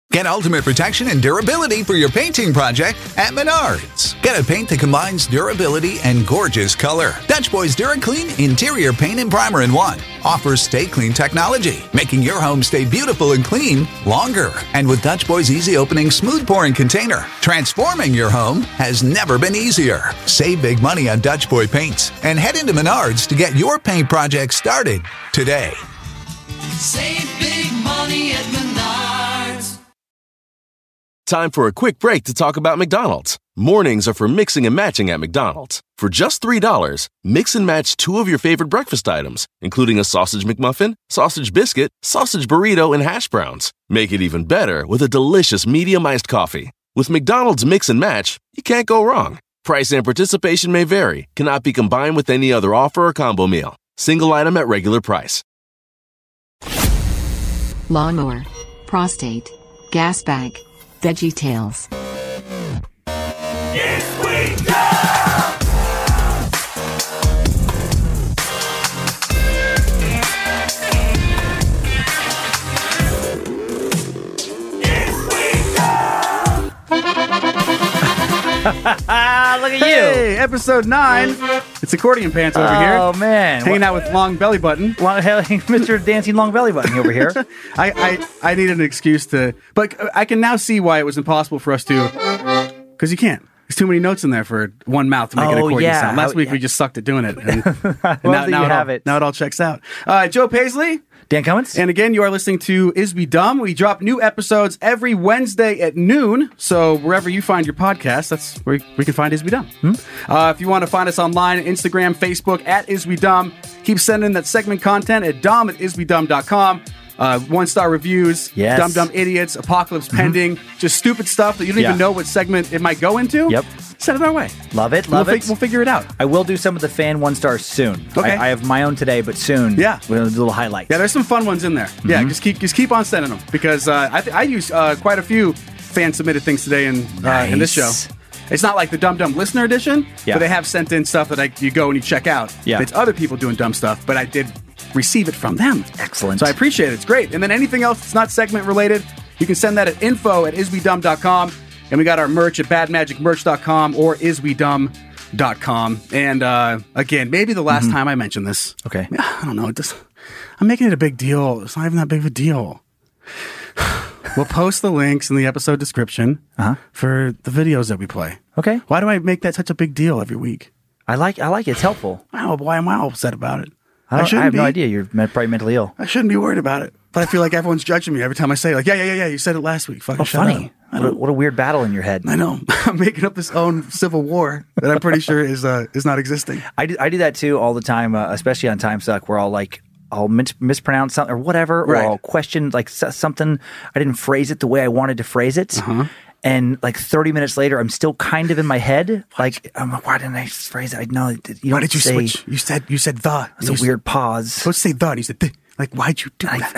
Get ultimate protection and durability for your painting project at Menards. Get a paint that combines durability and gorgeous color. Dutch Boy's DuraClean Interior Paint and Primer in One offers Stay Clean technology, making your home stay beautiful and clean longer. And with Dutch Boy's easy opening, smooth pouring container, transforming your home has never been easier. Save big money on Dutch Boy paints and head into Menards to get your paint project started today. Save big money at Menards. Time for a quick break to talk about McDonald's. Mornings are for mixing and matching at McDonald's. For just $3, mix and match 2 of your favorite breakfast items, including a sausage McMuffin, sausage biscuit, sausage burrito, and hash browns. Make it even better with a delicious medium iced coffee. With McDonald's Mix and Match, you can't go wrong. Price and participation may vary, cannot be combined with any other offer or combo meal. Single item at regular price. Lawnmower, prostate, gas bag, Veggie Tales. Yes, we go! Look at you. Hey, episode 9. It's Accordion Pants over here. Oh, man. Hanging out with Long Belly Button. Mr. Dancing Long Belly Button over here. I needed an excuse to... But I can now see why it was impossible for us to... Because you can't. There's too many notes in there for one mouth to make an accordion sound. Last week we just sucked at doing it. And, now it all checks out. Joe Paisley. Dan Cummins. And again, you are listening to Is We Dumb? We drop new episodes every Wednesday at noon. So wherever you find your podcast, that's where we can find Is We Dumb. If you want to find us online, Instagram, Facebook, at Is We Dumb, keep sending that segment content at dumb@iswedumb.com. 1-star reviews, yes. Dumb Dumb Idiots, Apocalypse Pending, just stupid stuff that you don't even know what segment it might go into. Yep. Send it our way. Love it. We'll figure it out. I will do some of the fan 1-stars soon. Okay. I have my own today, but soon. Yeah. We'll do a little highlight. Yeah, there's some fun ones in there. Yeah, just keep on sending them because I use quite a few fan submitted things today in this show. It's not like the Dumb Dumb Listener Edition, but they have sent in stuff that you go and you check out. Yeah. It's other people doing dumb stuff, but I did receive it from them. Excellent. So I appreciate it. It's great. And then anything else that's not segment related, you can send that at info@iswedumb.com. And we got our merch at badmagicmerch.com or iswedumb.com. And again, maybe the last time I mentioned this. Okay. I don't know. I'm making it a big deal. It's not even that big of a deal. We'll post the links in the episode description for the videos that we play. Okay. Why do I make that such a big deal every week? I like it. It's helpful. I don't know why am I upset about it. I have no idea. You're probably mentally ill. I shouldn't be worried about it. But I feel like everyone's judging me every time I say, like, yeah, you said it last week. Fucking shut funny. up. What a weird battle in your head. I know. I'm making up this own civil war that I'm pretty sure is not existing. I do that too all the time, especially on Time Suck, where I'll mispronounce something or whatever, or I'll question like something. I didn't phrase it the way I wanted to phrase it. And like 30 minutes later, I'm still kind of in my head. Like, why didn't I phrase it? I know. Why did you switch? You said the. It's a weird pause. Supposed to say the. And you said the. Like, why'd you do that?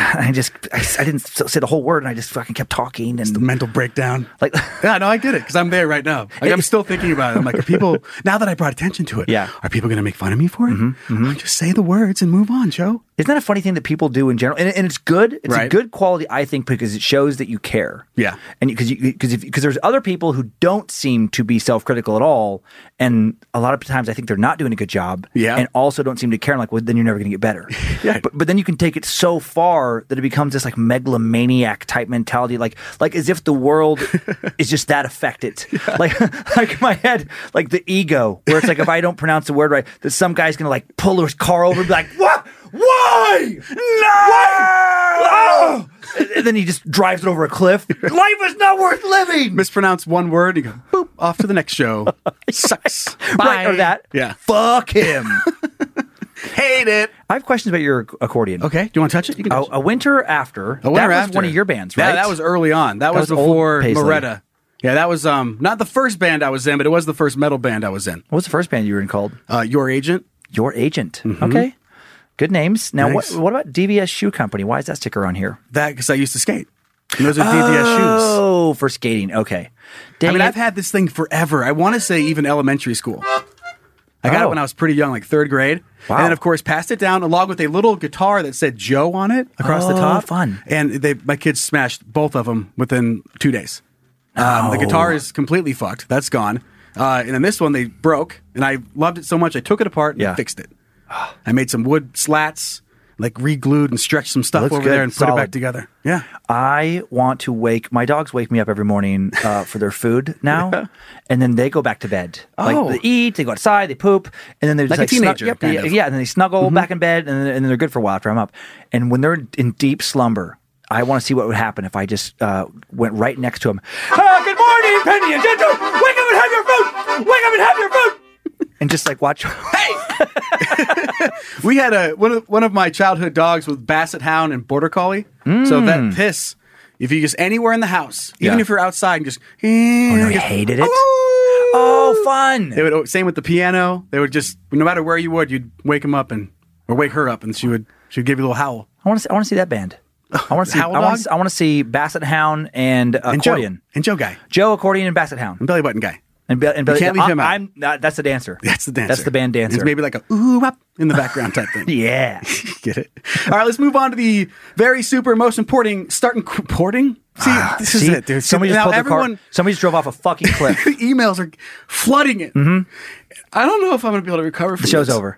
I didn't say the whole word, and I just fucking kept talking. And it's the mental breakdown. Like, yeah, no, I get it because I'm there right now. Like, I'm still thinking about it. I'm like, are people now that I brought attention to it? Yeah. Are people going to make fun of me for it? Just say the words and move on, Joe. Isn't that a funny thing that people do in general? And it's good. It's right. a good quality, I think, because it shows that you care. Yeah. And because there's other people who don't seem to be self-critical at all, and a lot of times I think they're not doing a good job. Yeah. And also don't seem to care. I'm like, well, then you're never going to get better. Yeah. But then you can take it so far that it becomes this like megalomaniac type mentality, like as if the world is just that affected. Yeah. Like in my head, like the ego, where it's like if I don't pronounce the word right, that some guy's going to like pull his car over and be like, what? Why? No! Why? Oh! And then he just drives it over a cliff. Life is not worth living. Mispronounce one word, you go, boop, off to the next show. Sucks. Bye. Right, or that. Yeah. Fuck him. Hate it. I have questions about your accordion. Okay. Do you want to touch it? You can touch A Winter After. A Winter that After. was one of your bands, right? Yeah, that was early on. That was before Moretta. Yeah, that was not the first band I was in, but it was the first metal band I was in. What was the first band you were in called? Your Agent. Your Agent. Okay. Good names. Now, nice. what about DVS Shoe Company? Why is that sticker on here? That because I used to skate. And those are DVS shoes. Oh, for skating. Okay. I've had this thing forever. I want to say even elementary school. I got it when I was pretty young, like 3rd grade. Wow. And then, of course, passed it down along with a little guitar that said Joe on it across the top. Fun. And my kids smashed both of them within 2 days. The guitar is completely fucked. That's gone. And then this one, they broke. And I loved it so much, I took it apart and fixed it. I made some wood slats, like re-glued and stretched some stuff over there and put it back together. Yeah. I want to my dogs wake me up every morning for their food now, and then they go back to bed. Like they eat, they go outside, they poop, and then they're just Like a teenager, kind of. yeah, and then they snuggle back in bed, and then they're good for a while after I'm up. And when they're in deep slumber, I want to see what would happen if I just went right next to them. Good morning, Penny and Ginger. Wake up and have your food. Wake up and have your food. And just like watch. Hey. We had one of my childhood dogs was Basset Hound and Border Collie. So that piss, if you just anywhere in the house, even if you're outside, and just Oh no, you hated it. Oh, fun! They would same with the piano. They would just no matter where you would, you'd wake him up or wake her up, and she would give you a little howl. I want to see that band. I want to see. Howl I Dog? want to see Basset Hound and accordion. Joe guy Joe accordion and Basset Hound and Belly Button guy. and Billy. You can't leave him out. That's the dancer. That's the dancer. That's the band dancer. It's maybe like a ooh up in the background type thing. Yeah. Get it? All right, let's move on to the very super most important porting. See, this is it, dude. Somebody just now pulled the everyone, car. Somebody just drove off a fucking cliff. the emails are flooding it. Mm-hmm. I don't know if I'm going to be able to recover from The show's this. over.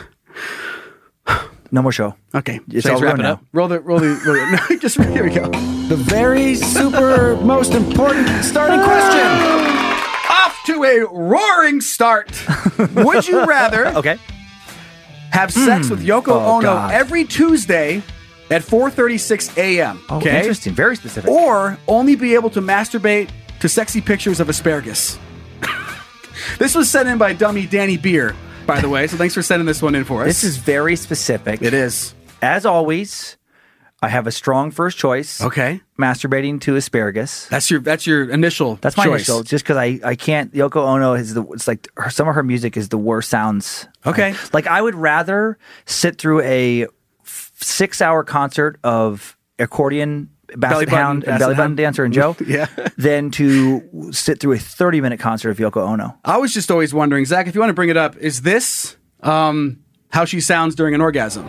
No more show. Okay, It's so all wrap ruined it up. now. Roll the. No, just here we go. The very super most important starting question. Off to a roaring start. Would you rather Okay. have sex with Yoko Oh, Ono God. every Tuesday at 4:36 a.m.? Oh, Okay, interesting. Very specific. or only be able to masturbate to sexy pictures of asparagus. This was sent in by dummy Danny Beer, by the way. So thanks for sending this one in for us. This is very specific. It is. As always, I have a strong first choice. Okay. Masturbating to asparagus. That's your initial. That's my choice. initial, just because I can't. Yoko Ono it's like some of her music is the worst sounds. Okay. Like I would rather sit through a 6-hour concert of accordion, Basset Hound, and Belly Button Dancer and Joe, Yeah. than to sit through a 30-minute concert of Yoko Ono. I was just always wondering, Zach, if you want to bring it up, is this how she sounds during an orgasm?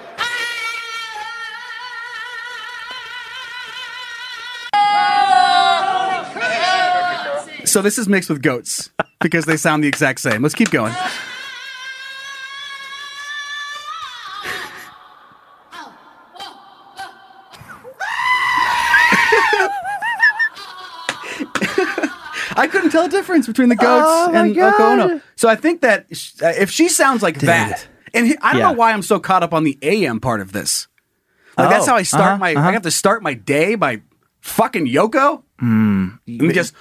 So this is mixed with goats because they sound the exact same. Let's keep going. I couldn't tell the difference between the goats and Yoko Ono. So I think that if she sounds like that, and I don't know why I'm so caught up on the AM part of this. Like that's how I start I have to start my day by fucking Yoko. And just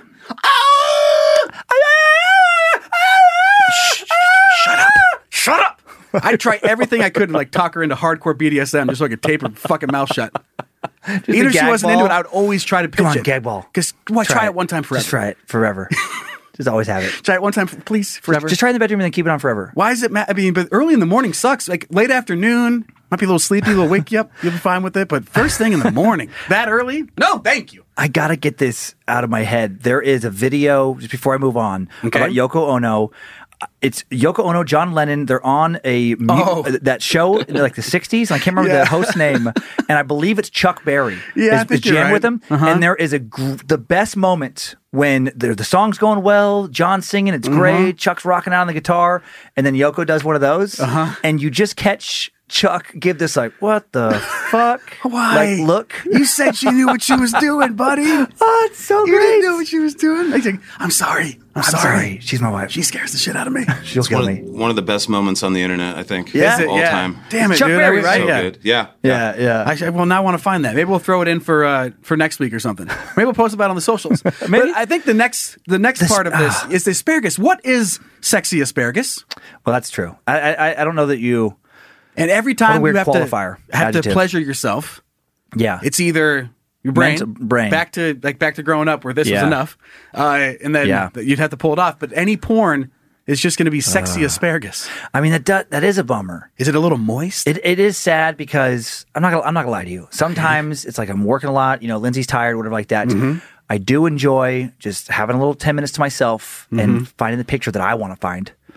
shut up. I'd try everything I could to like talk her into hardcore BDSM just so I could tape her fucking mouth shut. Even if she wasn't into it, I would always try to pitch Come on, it. gag ball. Because try it one time forever. Just try it forever. Just always have it. Try it one time, please, forever. Just try it in the bedroom and then keep it on forever. Why is it? I mean, but early in the morning sucks. Like late afternoon, might be a little sleepy, a little wake you up. You'll be fine with it. But first thing in the morning, that early? No, thank you. I gotta get this out of my head. There is a video just before I move on about Yoko Ono. It's Yoko Ono, John Lennon. They're on that show in like the 60s. I can't remember the host's name, and I believe it's Chuck Berry. Yeah, I think is you're jam right. with him. And there is the best moment when the song's going well, John's singing, it's great, Chuck's rocking out on the guitar, and then Yoko does one of those, and you just catch Chuck give this like, what the fuck? Why? Like, look. You said she knew what she was doing, buddy. Oh, it's so You great. didn't know what she was doing. Like, I'm sorry. I'm sorry. She's my wife. She scares the shit out of me. She'll kill me. One of the best moments on the internet, I think. Yeah? of Is it? all Yeah. time. Damn it, Chuck dude. Berry, I- right? So yeah. good. Yeah. Yeah. I will now want to find that. Maybe we'll throw it in for next week or something. Maybe we'll post about it on the socials. Maybe. But I think the next part of this is the asparagus. What is sexy asparagus? Well, that's true. I don't know that you. And every time weird you have qualifier, to adjective. pleasure yourself, Yeah. it's either your brain, Brain. back to growing up where this was Yeah. enough, and then you'd have to pull it off. But any porn is just going to be sexy asparagus. I mean, that is a bummer. Is it a little moist? It is sad because I'm not gonna lie to you. Sometimes it's like I'm working a lot. You know, Lindsay's tired, whatever like that. I do enjoy just having a little 10 minutes to myself and finding the picture that I want to find.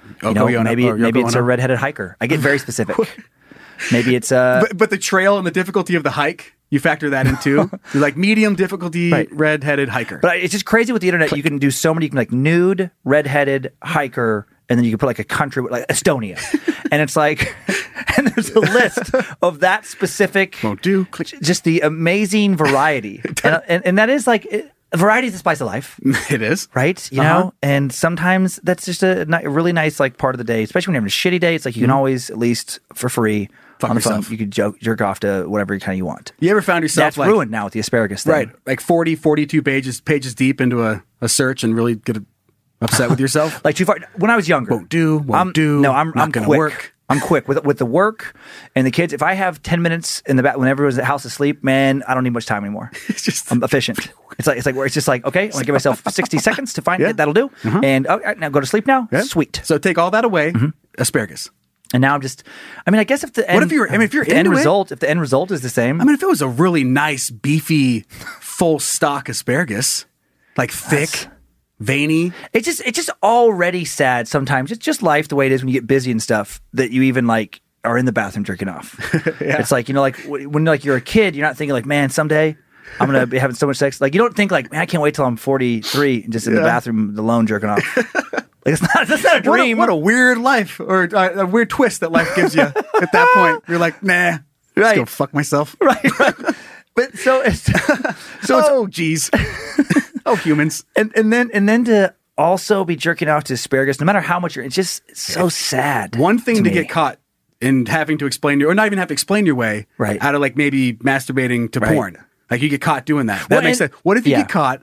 maybe it's a redheaded hiker. I get very specific. Maybe it's but the trail and the difficulty of the hike, you factor that in too. You're like medium difficulty, redheaded hiker. But it's just crazy with the internet. You can do so many. You can like nude, redheaded hiker, and then you can put like a country like Estonia, and it's like, and there's a list of that specific. Won't do. Click. Just the amazing variety, and that is like. Variety is the spice of life. It is. Right? You know? And sometimes that's just a really nice like part of the day, especially when you're having a shitty day. It's like you can always, at least for free, Fuck on the yourself. phone, you could jerk off to whatever kind of you want. You ever found yourself That's ruined now with the asparagus thing. Right. Like 40, 42 pages deep into a search and really get upset with yourself? Like too far. When I was younger. Won't do. No, I'm not going to quick. work. I'm quick with the work and the kids. If I have 10 minutes in the back when everyone's at house asleep, man, I don't need much time anymore. It's just I'm efficient. It's just like okay, I'm gonna give myself 60 seconds to find it. That'll do. And now go to sleep now. Yeah. Sweet. So take all that away. Asparagus. And now I'm just. I mean, I guess if the end, if you're the into end it? result, if the end result is the same. I mean, if it was a really nice, beefy, full stock asparagus, like thick, veiny. It's just already sad sometimes. It's just life the way it is when you get busy and stuff that you even like are in the bathroom jerking off. It's like, like when like you're a kid, you're not thinking like, man, someday I'm going to be having so much sex. Like you don't think like, man, I can't wait till I'm 43 and just in the bathroom alone jerking off. Like that's not a dream. What a weird life or a weird twist that life gives you at that point. You're like, nah, just go fuck myself. Right. But so it's oh geez. Oh, humans. And then to also be jerking off to asparagus, no matter how much it's so sad. One thing to me. get caught in having to explain or not even have to explain your way out of like maybe masturbating to porn. Like you get caught doing that. That makes sense. What if you get caught?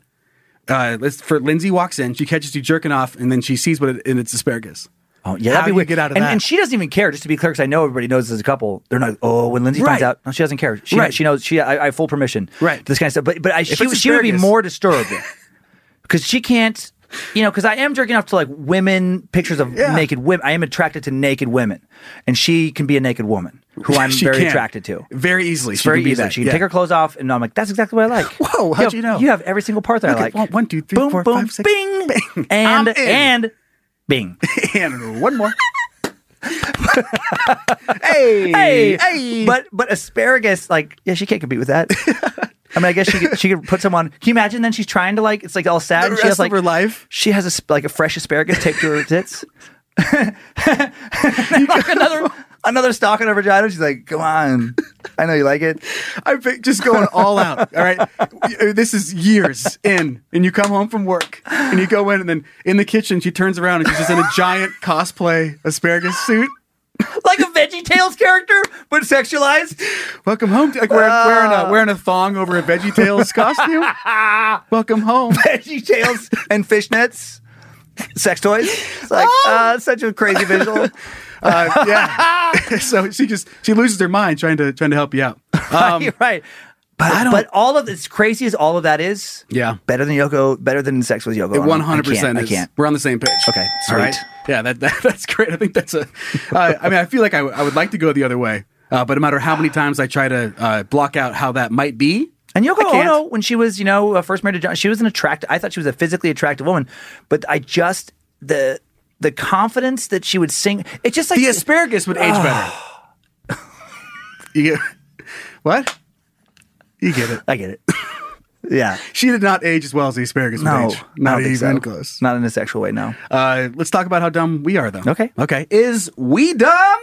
Lindsay walks in, she catches you jerking off, and then she sees and it's asparagus. Oh yeah, how that'd be do weird. you get out of that? And she doesn't even care. Just to be clear, because I know everybody knows as a couple, they're not. Oh, when Lindsay finds out, no, she doesn't care. She knows. I have full permission. Right. This kind of stuff. But she would be more disturbed because she can't. Because I am jerking off to like pictures of naked women. I am attracted to naked women, and she can be a naked woman who I'm very attracted to. Very easily. It's very easily. She can take her clothes off, and I'm like, that's exactly what I like. Whoa, how'd you know? You have every single part that I like. 1, 2, 3, boom, 4, boom, 5, 6. bing, bing. and bing. And one more. Hey. But asparagus, like, she can't compete with that. I mean, I guess she could put some on. Can you imagine? Then she's trying to like, it's like all sad. The And she has rest like of her life. She has a fresh asparagus taped to her tits. Like another stalk in her vagina. She's like, come on, I know you like it. I'm just going all out. All right, this is years in, and you come home from work, and you go in, and then in the kitchen, she turns around, and she's just in a giant cosplay asparagus suit. Like a VeggieTales character, but sexualized. Welcome home. Like wearing a thong over a VeggieTales costume. Welcome home. VeggieTales and fishnets, sex toys. It's like such a crazy visual. Yeah. So she loses her mind trying to help you out. Right. But all of it's crazy as all of that is. Yeah. Better than sex with Yoko. It 100% I is. can't. We're on the same page. Okay. Sweet. All right. Yeah. That's great. I think that's I mean, I feel like I would like to go the other way, but no matter how many times I try to block out how that might be. And Yoko Ono, when she was, first married to John, she was I thought she was a physically attractive woman, but the confidence that she would sing, it's just like the asparagus would age better. What? You get it. I get it. Yeah. She did not age as well as the asparagus would age. Not even close. Not in a sexual way, no. Let's talk about how dumb we are, though. Okay. Is we dumb?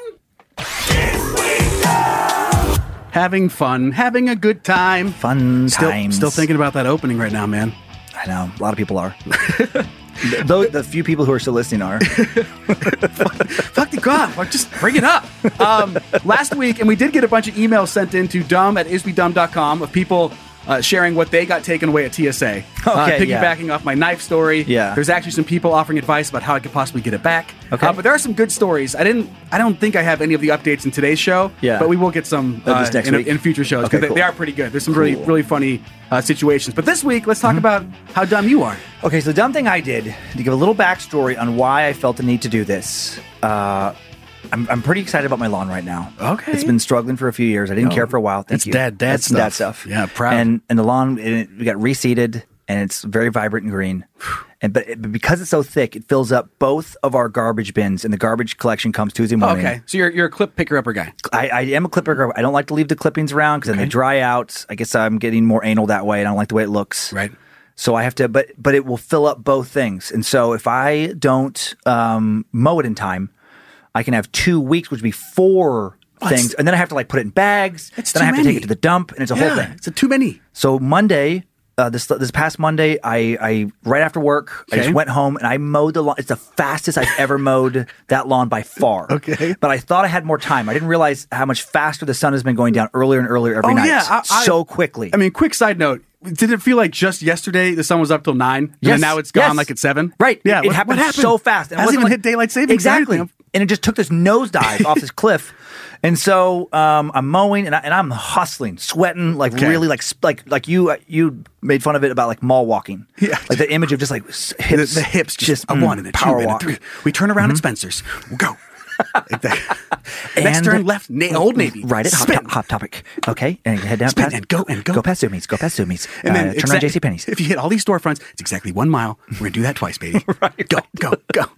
Having fun, having a good time. Fun times. Still thinking about that opening right now, man. I know. A lot of people are. The few people who are still listening are. Fuck the God. Just bring it up. Last week, and we did get a bunch of emails sent in to dumb@isbedumb.com of people sharing what they got taken away at TSA. Piggybacking off my knife story. Yeah. There's actually some people offering advice about how I could possibly get it back. Okay. But there are some good stories. I don't think I have any of the updates in today's show. Yeah. But we will get some next week. in future shows because cool. they are pretty good. There's some really, really funny situations. But this week, let's talk about how dumb you are. Okay, so the dumb thing I did, to give a little backstory on why I felt the need to do this, I'm pretty excited about my lawn right now. Okay. It's been struggling for a few years. I didn't care for a while. Thank That's you. dad That's stuff. dad stuff. Yeah, proud. And the lawn, we got reseeded. and it's very vibrant and green. But because it's so thick, it fills up both of our garbage bins, and the garbage collection comes Tuesday morning. Okay, so you're a clip picker-upper guy. I am a clip picker. I don't like to leave the clippings around because then they dry out. I guess I'm getting more anal that way, and I don't like the way it looks. Right. So I have to, but it will fill up both things. And so if I don't mow it in time, I can have 2 weeks, which would be 4 things, and then I have to like put it in bags. Then I have to take it to the dump, and it's a whole thing. It's too many. So Monday, this past Monday, I right after work, I just went home and I mowed the lawn. It's the fastest I've ever mowed that lawn by far. Okay. But I thought I had more time. I didn't realize how much faster the sun has been going down earlier and earlier every night. Yeah, so quickly. I mean, quick side note. Did it feel like just yesterday the sun was up till 9 and now it's gone like at 7? Right. Yeah. It happened so fast. It hasn't even hit daylight savings. Exactly. And it just took this nosedive off this cliff. And so I'm mowing and I'm hustling, sweating, like really like you made fun of it about like mall walking. Yeah. Like the image of just like hips. The hips just a 1 and a 2 power and a walk. 3. We turn around at Spencer's. We'll go. Like that. Next turn left, Old Navy. Right at Spin. Hot Topic. Okay, and head down. Spin past, and go. Go past Zumiez. Go past Zumiez. And then turn around JCPenney's. If you hit all these storefronts, it's exactly 1 mile. We're gonna do that twice, baby. Go.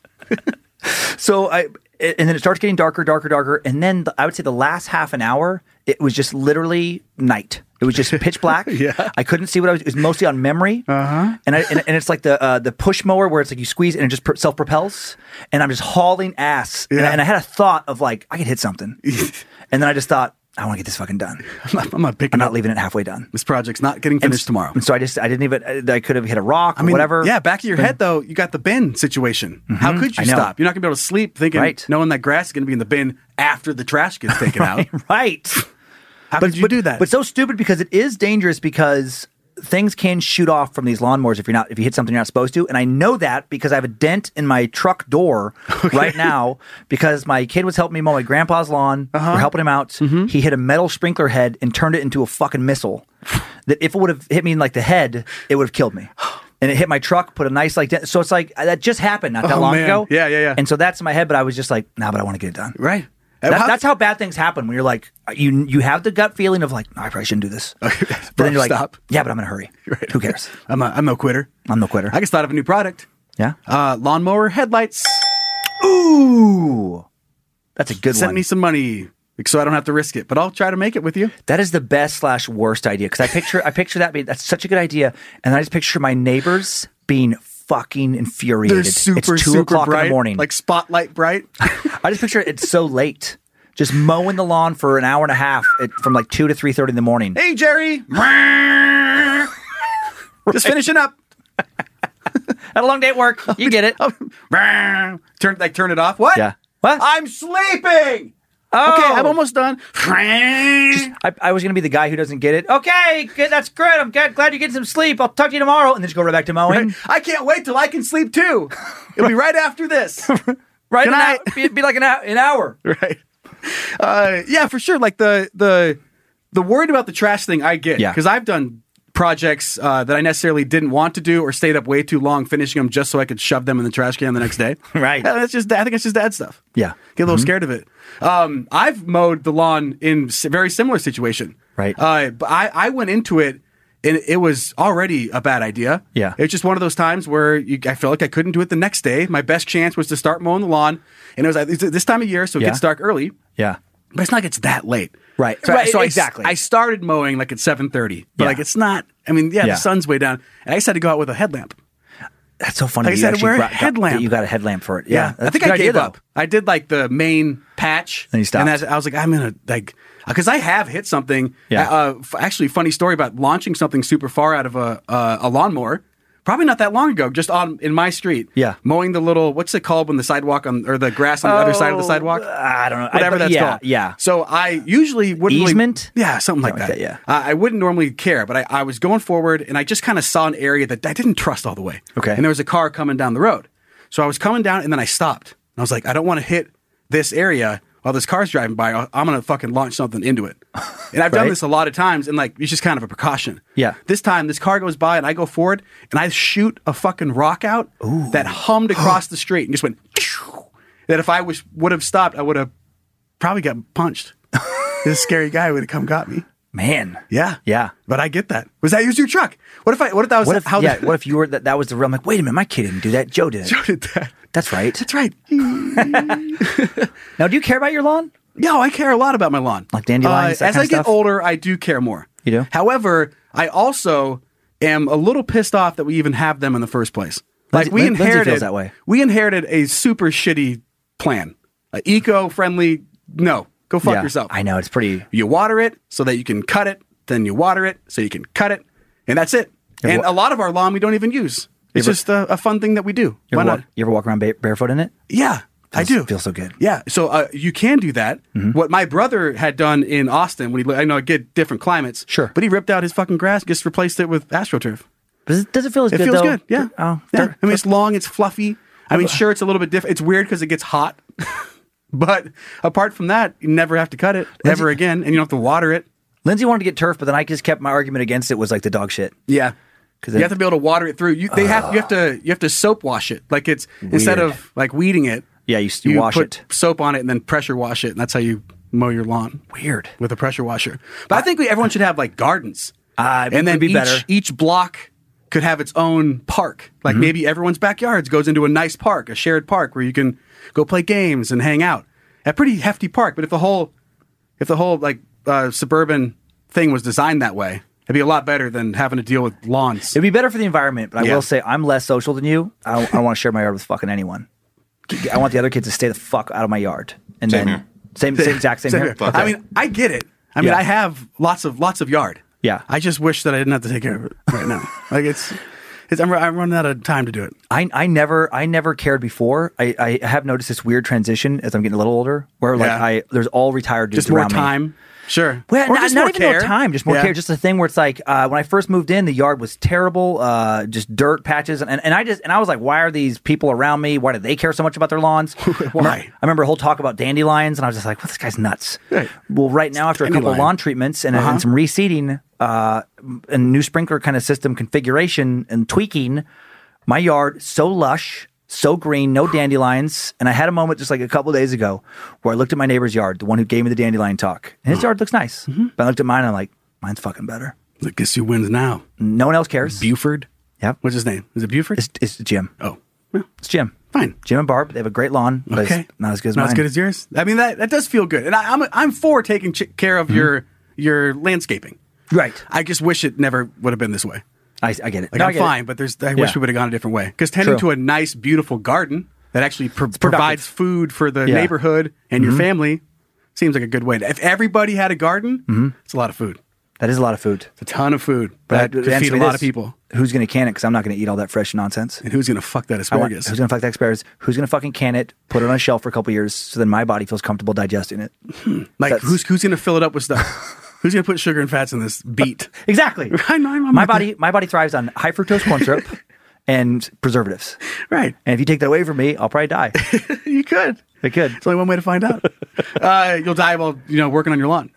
So and then it starts getting darker, and then I would say the last half an hour, it was just literally night. It was just pitch black. Yeah. I couldn't see what I was. It was mostly on memory. And it's like the push mower where it's like you squeeze and it just self propels. And I'm just hauling ass. Yeah. And I had a thought of like I could hit something. And then I just thought I want to get this fucking done. I'm not leaving it halfway done. This project's not getting finished tomorrow. And so I didn't even. I could have hit a rock or whatever. Yeah, back of your head though, you got the bin situation. How could you stop? You're not gonna be able to sleep thinking, knowing that grass is gonna be in the bin after the trash gets taken out. Right. How could you do that? But so stupid because it is dangerous because things can shoot off from these lawnmowers if you hit something you're not supposed to. And I know that because I have a dent in my truck door right now because my kid was helping me mow my grandpa's lawn. We're helping him out. He hit a metal sprinkler head and turned it into a fucking missile. That if it would have hit me in like the head, it would have killed me. And it hit my truck, put a nice like dent. So it's like that just happened not that long ago. Yeah. And so that's in my head, but I was just like, but I want to get it done. Right. That's how bad things happen when you're like, you have the gut feeling of like, no, I probably shouldn't do this. But then you're like, stop. Yeah, but I'm in a hurry. Right. Who cares? I'm no quitter. I'm no quitter. I just thought of a new product. Yeah? Lawnmower headlights. Ooh. That's a good one. Send me some money so I don't have to risk it, but I'll try to make it with you. That is the best/worst idea because I picture that being, that's such a good idea. And I just picture my neighbors being fucking infuriated. They're super, it's 2 super o'clock bright, in the morning. like spotlight bright. I just picture it's so late. Just mowing the lawn for an hour and a half from like 2 to 3:30 in the morning. Hey, Jerry. Just finishing up. Had a long day at work. You get it. Turn it off. What? Yeah. What? I'm sleeping. Oh. Okay, I'm almost done. I was going to be the guy who doesn't get it. Okay, good, that's great. I'm glad you're getting some sleep. I'll talk to you tomorrow. And then just go right back to mowing. Right. I can't wait till I can sleep too. It'll be right after this. Right? Be like an hour. Right. Yeah, for sure. Like the worried about the trash thing I get. Yeah. Because I've done projects that I necessarily didn't want to do or stayed up way too long finishing them just so I could shove them in the trash can the next day. Right. I think it's just dad stuff. Yeah. Get a little scared of it. I've mowed the lawn in a very similar situation. Right. But I went into it and it was already a bad idea. Yeah. It's just one of those times where I felt like I couldn't do it the next day. My best chance was to start mowing the lawn. And it was it's this time of year, so it gets dark early. Yeah. But it's not like it's that late. Right. So exactly. I started mowing like at 7:30, but like it's not. I mean, the sun's way down, and I just had to go out with a headlamp. That's so funny. Like I said, wear a headlamp. You got a headlamp for it. Yeah. I think I gave up. I did like the main patch. Then you stopped. And I was like, I'm gonna like because I have hit something. Yeah. Actually, funny story about launching something super far out of a lawnmower. Probably not that long ago, just in my street. Yeah. Mowing the little, what's it called when the sidewalk or the grass on the other side of the sidewalk? I don't know. Whatever that's called. Yeah. So I usually wouldn't Easement? Yeah, something like that. Yeah. I wouldn't normally care, but I was going forward and I just kind of saw an area that I didn't trust all the way. Okay. And there was a car coming down the road. So I was coming down and then I stopped. And I was like, I don't want to hit this area while this car's driving by. I'm going to fucking launch something into it. And I've done this a lot of times, and like it's just kind of a precaution. Yeah. This time, this car goes by, and I go forward, and I shoot a fucking rock out that hummed across the street and just went. That if I would have stopped, I would have probably got punched. This scary guy would have come got me. Man. Yeah. Yeah. But I get that. Was that your truck? What if that was What if, how what if you were that was the real? I'm like, wait a minute, my kid didn't do that. Joe did it. Joe did that? That's right. That's right. Now, do you care about your lawn? No, I care a lot about my lawn. Like dandelions, that as kind I of get stuff? older, I do care more. You do? However, I also am a little pissed off that we even have them in the first place. Like Lindsay feels that way. We inherited a super shitty plan. Eco-friendly, no. Go fuck yourself. I know, it's pretty... You water it so that you can cut it, then you water it so you can cut it, and that's it. And a lot of our lawn we don't even use. It's just a fun thing that we do. You Why ever, not? you ever walk around barefoot in it? Yeah, I do. Feels so good. Yeah, so you can do that. What my brother had done in Austin, when I know I get different climates. Sure. But he ripped out his fucking grass, just replaced it with AstroTurf. Does it feel as It good, feels though? good, yeah. Oh, Yeah. I mean, it's long, it's fluffy. I mean, sure, it's a little bit different. It's weird because it gets hot. But apart from that, you never have to cut it ever again, and you don't have to water it. Lindsay wanted to get turf, but then I just kept my argument against it was like the dog shit. Yeah. Because You have to be able to water it through. You have to soap wash it. Like it's instead of like weeding it. Yeah, you wash put it. soap on it and then pressure wash it, and that's how you mow your lawn. Weird. With a pressure washer. But I think everyone should have like gardens. It And then would be better. each block could have its own park. Like maybe everyone's backyards goes into a nice park, a shared park where you can go play games and hang out. A pretty hefty park. But if the whole like suburban thing was designed that way, it'd be a lot better than having to deal with lawns. It'd be better for the environment, but I Yeah. will say I'm less social than you. I don't want to share my yard with fucking anyone. I want the other kids to stay the fuck out of my yard. And Same then here. same exact same here. I mean, I get it. I mean, Yeah. I have lots of yard. Yeah. I just wish that I didn't have to take care of it right now. Like I'm running out of time to do it. I never cared before. I have noticed this weird transition as I'm getting a little older, where like Yeah. there's all retired dudes Just more around me. time. Sure. Well, Or not, just not more even care. more time, just more Yeah. care. Just a thing where it's like when I first moved in, the yard was terrible, just dirt patches, and I was like, why are these people around me? Why do they care so much about their lawns? Why? I remember a whole talk about dandelions, and I was just like, well, this guy's nuts. Right. Well, right now, after a couple of Dandelion. lawn treatments and some reseeding, and new sprinkler kind of system configuration and tweaking, my yard so lush. So green, no dandelions. And I had a moment just like a couple of days ago where I looked at my neighbor's yard, the one who gave me the dandelion talk. And his yard looks nice. But I looked at mine and I'm like, mine's fucking better. Look, guess who wins now? No one else cares. Buford. Yep. What's his name? Is it Buford? It's Jim. Oh, well, It's Jim. fine. Jim and Barb, they have a great lawn, but Okay. it's not as good as Not mine. as good as yours. I mean, that does feel good, and I'm for taking care of your landscaping. Right. I just wish it never would have been this way. I get it. Like No, I I'm get it. fine, but I wish we would have gone a different way. Because tending True. to a nice, beautiful garden that actually provides food for the neighborhood and your family seems like a good way. If everybody had a garden, it's a lot of food. That is a lot of food. It's a ton of food. That could answer feed a me lot this. of people. Who's going to can it? Because I'm not going to eat all that fresh nonsense. And who's going to fuck that Who's asparagus? going to fuck that asparagus? Who's going to fucking can it, put it on a shelf for a couple years so then my body feels comfortable digesting it? Like, That's- who's going to fill it up with stuff? Who's going to put sugar and fats in this beet? Exactly. I know, I'm my like body thrives on high fructose corn syrup and preservatives. Right. And if you take that away from me, I'll probably die. You could. I could. It's only one way to find out. You'll die while working on your lawn.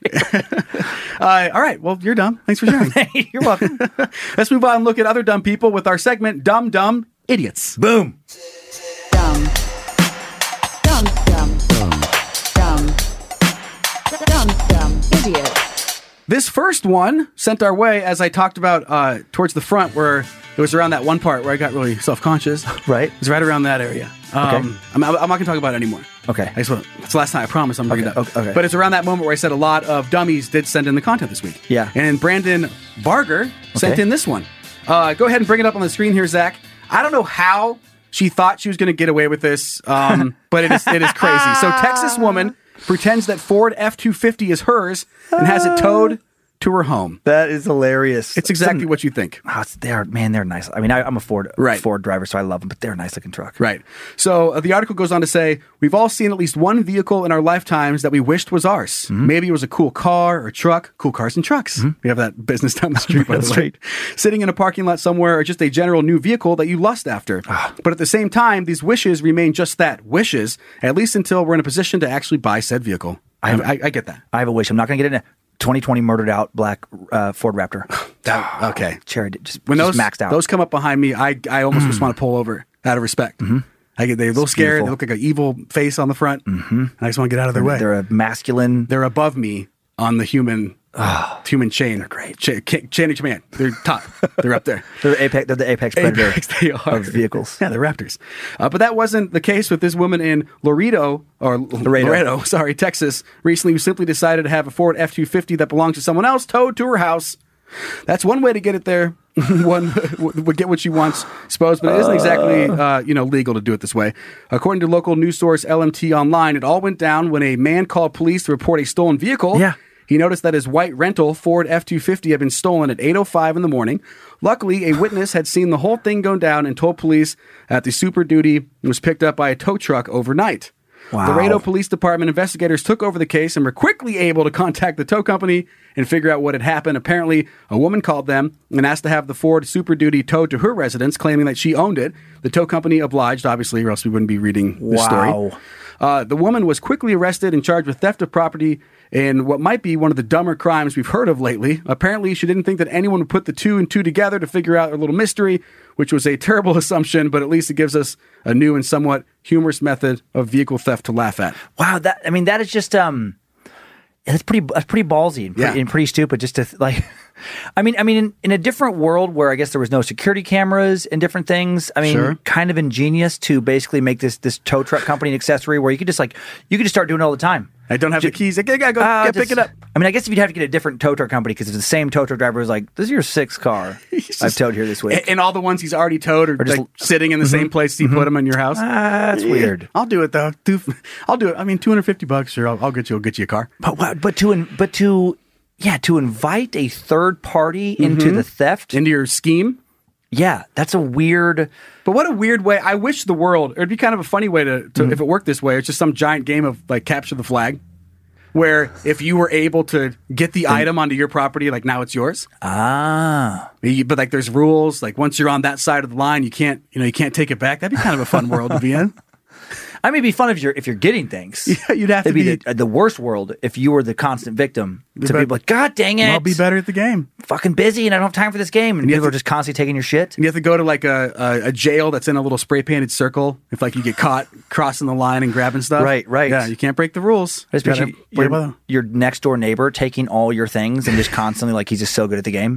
All right. Well, you're dumb. Thanks for sharing. You're welcome. Let's move on and look at other dumb people with our segment, Dumb Idiots. Boom. Dumb. Dumb, dumb. Dumb. Dumb, dumb. Idiot. This first one sent our way, as I talked about towards the front, where it was around that one part where I got really self-conscious. Right. It's right around that area. I'm not going to talk about it anymore. Okay. It's the last time I promise I'm bringing it up. Okay. But it's around that moment where I said a lot of dummies did send in the content this week. Yeah. And Brandon Barger sent in this one. Go ahead and bring it up on the screen here, Zach. I don't know how she thought she was going to get away with this, but it is crazy. So Texas woman pretends that Ford F-250 is hers and has it towed to her home. That is hilarious. It's exactly what you think. Oh, they're nice. I mean, I'm a Ford driver, so I love them, but they're a nice looking truck. Right. So the article goes on to say, we've all seen at least one vehicle in our lifetimes that we wished was ours. Maybe it was a cool car or truck. Cool cars and trucks. We have that business down the street, by the way. right. Sitting in a parking lot somewhere, or just a general new vehicle that you lust after. But at the same time, these wishes remain just that, wishes, at least until we're in a position to actually buy said vehicle. I get that. I have a wish. I'm not going to get in a 2020 murdered out black Ford Raptor. Okay. Cherry just When just those maxed out. those come up behind me, I almost just want to pull over out of respect. I get they're a little scared. beautiful. They look like an evil face on the front. And I just want to get out of their way. They're a masculine. They're above me on the human chain. They're great. Chain of command. They're top. They're up there. They're the apex predator They are. of vehicles. Yeah, they're raptors. But that wasn't the case with this woman in Laredo, Texas, recently, who simply decided to have a Ford F-250 that belongs to someone else towed to her house. That's one way to get it there. One would get what she wants, I suppose, but it isn't exactly legal to do it this way. According to local news source LMT Online, it all went down when a man called police to report a stolen vehicle. Yeah. He noticed that his white rental Ford F-250 had been stolen at 8:05 in the morning. Luckily, a witness had seen the whole thing go down and told police that the Super Duty was picked up by a tow truck overnight. Wow. The Laredo Police Department investigators took over the case and were quickly able to contact the tow company and figure out what had happened. Apparently, a woman called them and asked to have the Ford Super Duty towed to her residence, claiming that she owned it. The tow company obliged, obviously, or else we wouldn't be reading this story. The woman was quickly arrested and charged with theft of property in what might be one of the dumber crimes we've heard of lately. Apparently, she didn't think that anyone would put the two and two together to figure out a little mystery, which was a terrible assumption, but at least it gives us a new and somewhat humorous method of vehicle theft to laugh at. Wow, that is just that's pretty ballsy and pretty stupid. Just to in a different world where I guess there was no security cameras and different things. Kind of ingenious to basically make this tow truck company an accessory where you could just start doing it all the time. I don't have the keys. I gotta go pick it up. I guess if you'd have to get a different tow truck company because if the same tow truck driver was like, "This is your sixth car I've towed here this week," and all the ones he's already towed are just sitting in the same place you put them in your house. That's weird. I'll do it though. I'll do it. $250. Sure, I'll get you a car. But to invite a third party into the theft, into your scheme. Yeah, that's a weird... But what a weird way. I wish the world... It'd be kind of a funny way to if it worked this way. It's just some giant game of like capture the flag, where if you were able to get the item onto your property, like now it's yours. But like there's rules. Like once you're on that side of the line, you can't take it back. That'd be kind of a fun world to be in. I mean, it'd be fun if you're getting things. Yeah, you'd have to be the worst world if you were the constant victim. To people like, God dang it! I'll be better at the game. Fucking busy, and I don't have time for this game. And people are just constantly taking your shit. And you have to go to like a jail that's in a little spray painted circle. If like you get caught crossing the line and grabbing stuff, right. Yeah, you can't break the rules. I just picture your next door neighbor taking all your things and just constantly like he's just so good at the game.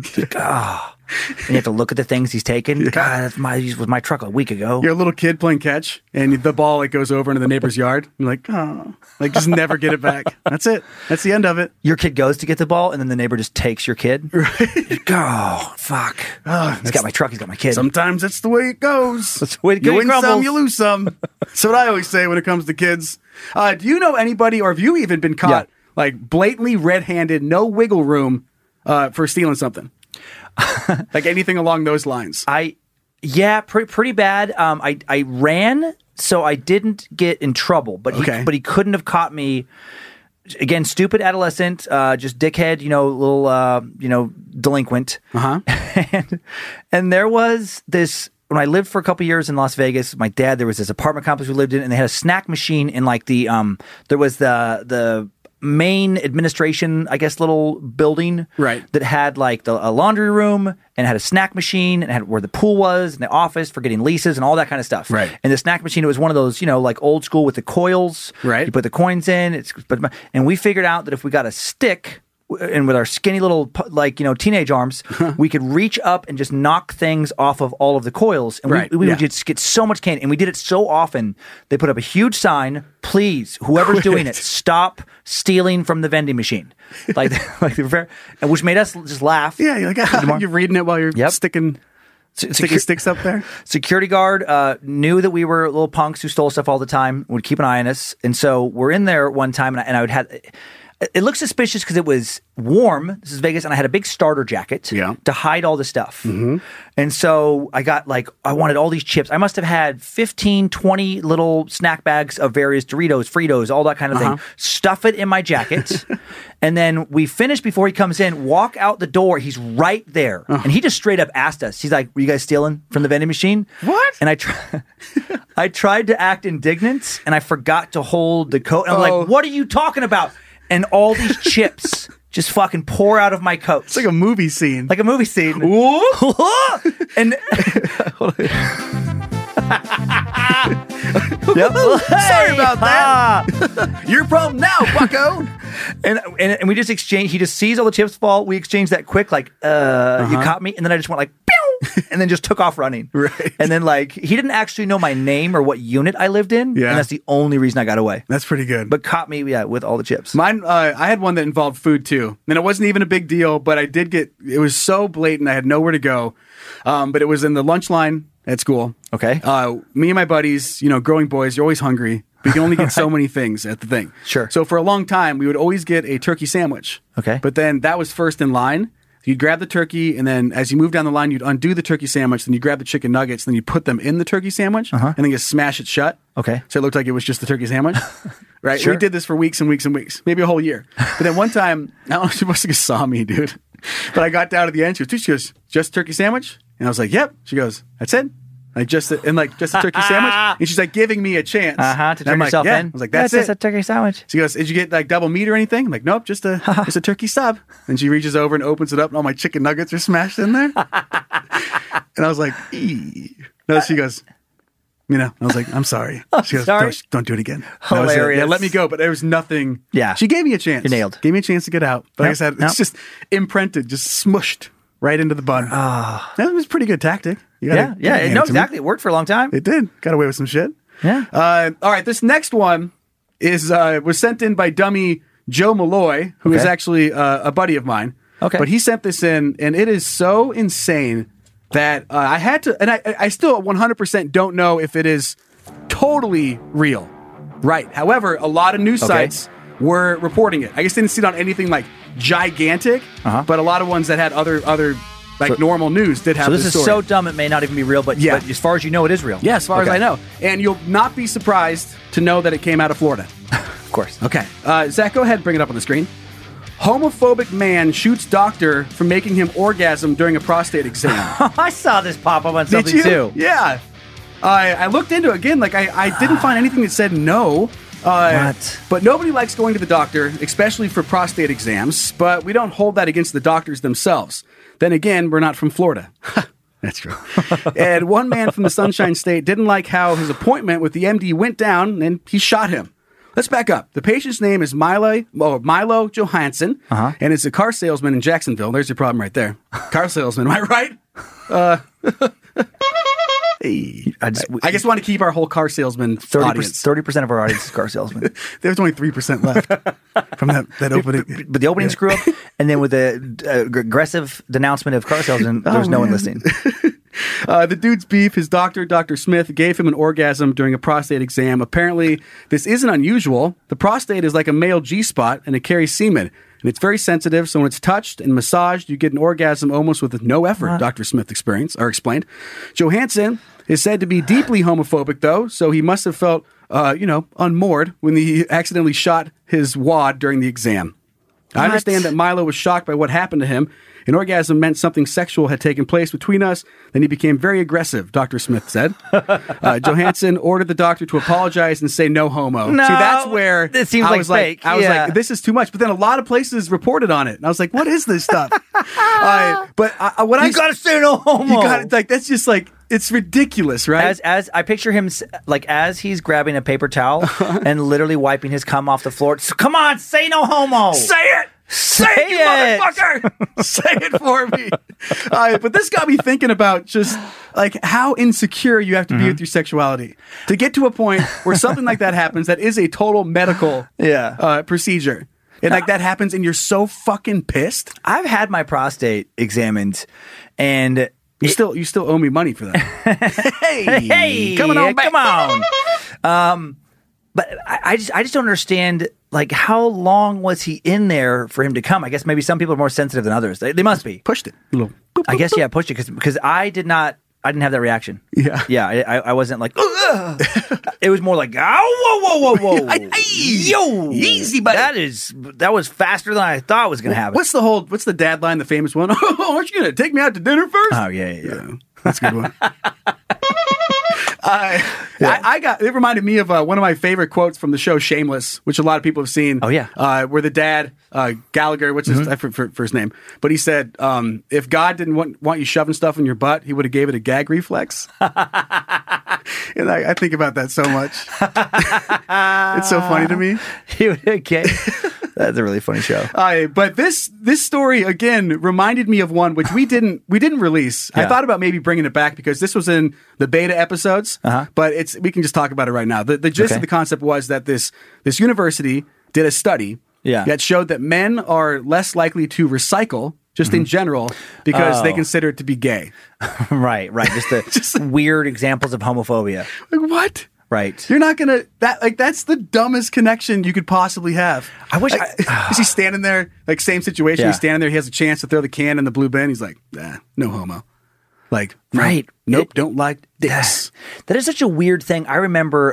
And you have to look at the things he's taken. Yeah. God, that was my truck a week ago. You're a little kid playing catch, and the ball like goes over into the neighbor's yard. You're like, oh, like just never get it back. That's it. That's the end of it. Your kid goes to get the ball, and then the neighbor just takes your kid. Right? Oh, fuck. He's got my truck. He's got my kid. Sometimes that's the way it goes. That's the way it goes. You win some, you lose some. That's what I always say when it comes to kids. Do you know anybody, or have you even been caught like blatantly red-handed, no wiggle room for stealing something? Like anything along those lines? Pretty bad. I ran, so I didn't get in trouble, but he couldn't have caught me. Again, stupid adolescent, just dickhead, little delinquent. And there was this. When I lived for a couple years in Las Vegas, my dad, there was this apartment complex we lived in, and they had a snack machine in like the there was the main administration, I guess, little building that had like a laundry room and had a snack machine and had where the pool was and the office for getting leases and all that kind of stuff. Right. And the snack machine, it was one of those, like old school with the coils. Right. You put the coins in. And we figured out that if we got a stick and with our skinny little, teenage arms, we could reach up and just knock things off of all of the coils. And we would just get so much candy. And we did it so often, they put up a huge sign, please, whoever's doing it, stop stealing from the vending machine. And which made us just laugh. Yeah, you're like, you're reading it while you're sticking sticks up there. Security guard knew that we were little punks who stole stuff all the time, would keep an eye on us. And so we're in there one time, and I would have... It looked suspicious because it was warm. This is Vegas, and I had a big starter jacket to hide all the stuff. Mm-hmm. And so I got I wanted all these chips. I must have had 15, 20 little snack bags of various Doritos, Fritos, all that kind of thing. Stuff it in my jacket. And then we finish before he comes in, walk out the door. He's right there. And he just straight up asked us. He's like, were you guys stealing from the vending machine? What? And I tried to act indignant, and I forgot to hold the coat. And I'm like, what are you talking about? And all these chips just fucking pour out of my coat. It's like a movie scene. And Yep. Sorry about that. Your problem now, bucko. And we just exchange. He just sees all the chips fall. We exchange that quick, like, you caught me. And then I just went like, pew! And then just took off running. Right. And then like, he didn't actually know my name or what unit I lived in. Yeah. And that's the only reason I got away. That's pretty good. But caught me, with all the chips. Mine, I had one that involved food too. And it wasn't even a big deal, but I did get, it was so blatant, I had nowhere to go. But it was in the lunch line at school. Okay. Me and my buddies, growing boys, you're always hungry. But you can only get so many things at the thing. Sure. So for a long time, we would always get a turkey sandwich. Okay. But then that was first in line. You'd grab the turkey, and then as you move down the line, you'd undo the turkey sandwich, then you'd grab the chicken nuggets, then you'd put them in the turkey sandwich, and then just smash it shut. Okay. So it looked like it was just the turkey sandwich. Right? Sure. We did this for weeks and weeks and weeks, maybe a whole year. But then one time, I don't know, she must have saw me, dude. But I got down to the end, she goes, just turkey sandwich? And I was like, yep. She goes, that's it? Just a turkey sandwich? And she's like giving me a chance. To turn yourself in? I was like, that's it. Just a turkey sandwich. She goes, did you get like double meat or anything? I'm like, nope, just a turkey sub. And she reaches over and opens it up, and all my chicken nuggets are smashed in there. And I was like, eee. No, she goes, I was like, I'm sorry. She goes, sorry? Don't do it again. Hilarious. Yeah, let me go. But there was nothing. Yeah. She gave me a chance. You nailed. Gave me a chance to get out. But like I said, it's just imprinted, just smushed right into the bun. That was a pretty good tactic. Yeah. Exactly. It worked for a long time. It did. Got away with some shit. Yeah. All right. This next one was sent in by dummy Joe Malloy, who is actually a buddy of mine. Okay. But he sent this in, and it is so insane that I had to, and I still 100% don't know if it is totally real. Right. However, a lot of news sites were reporting it. I guess didn't see it on anything like gigantic, but a lot of ones that had other normal news did have this this is story. so dumb it may not even be real, but as far as you know, it is real. Yeah, as far as I know. And you'll not be surprised to know that it came out of Florida. Of course. Okay. Zach, go ahead and bring it up on the screen. Homophobic man shoots doctor for making him orgasm during a prostate exam. I saw this pop up on something Did you? too. Yeah. I looked into it again. Like, I didn't find anything that said no. What? But nobody likes going to the doctor, especially for prostate exams. But we don't hold that against the doctors themselves. Then again, we're not from Florida. That's true. And one man from the Sunshine State didn't like how his appointment with the MD went down, and he shot him. Let's back up. The patient's name is Milo Johansson, and it's a car salesman in Jacksonville. There's your problem right there. Car salesman, am I right? I just want to keep our whole car salesman audience. 30% of our audience is car salesmen. There's only 3% left from that opening. But the opening screw up, and then with the aggressive denouncement of car salesmen, there's no one listening. The dude's beef, his doctor, Dr. Smith, gave him an orgasm during a prostate exam. Apparently, this isn't unusual. The prostate is like a male G-spot, and it carries semen. And it's very sensitive, so when it's touched and massaged, you get an orgasm almost with no effort, Dr. Smith explained. Johansson is said to be deeply homophobic, though, so he must have felt, unmoored when he accidentally shot his wad during the exam. I understand that Milo was shocked by what happened to him. An orgasm meant something sexual had taken place between us. Then he became very aggressive, Dr. Smith said. Johansson ordered the doctor to apologize and say no homo. No, see, that's where it seems I like was fake. I was like, this is too much. But then a lot of places reported on it. And I was like, what is this stuff? You gotta say no homo. You gotta, that's just it's ridiculous, right? As I picture him, as he's grabbing a paper towel and literally wiping his cum off the floor. Come on, say no homo. Say it. Say it, you motherfucker! Say it for me. But this got me thinking about just how insecure you have to be with your sexuality to get to a point where something like that happens. That is a total medical procedure, and that happens, and you're so fucking pissed. I've had my prostate examined, and you still owe me money for that. hey, coming on back. Come on. But I just don't understand, how long was he in there for him to come? I guess maybe some people are more sensitive than others. They must be. Pushed it. A little boop, I guess, pushed it because I didn't have that reaction. Yeah. Yeah, I wasn't like, ugh. It was more like, oh, whoa. Yo. Easy, buddy. That was faster than I thought was going to happen. What's the dad line, the famous one? Oh, aren't you going to take me out to dinner first? Oh, yeah. That's a good one. It reminded me of one of my favorite quotes from the show Shameless, which a lot of people have seen. Oh, yeah. Where the dad, Gallagher, what's his first name? But he said, if God didn't want you shoving stuff in your butt, he would have gave it a gag reflex. And I think about that so much. It's so funny to me. Okay. That's a really funny show. But this story again reminded me of one which we didn't release. I thought about maybe bringing it back because this was in the beta episodes. But we can just talk about it right now. The gist of the concept was that this university did a study that showed that men are less likely to recycle just in general because they consider it to be gay. Right. Just weird examples of homophobia. Like what? Right. You're not gonna that's the dumbest connection you could possibly have. I wish is he standing there, like same situation, Yeah. he's standing there, he has a chance to throw the can in the blue bin, he's like, no homo. Like, no, right. Nope, don't like this. That is such a weird thing. I remember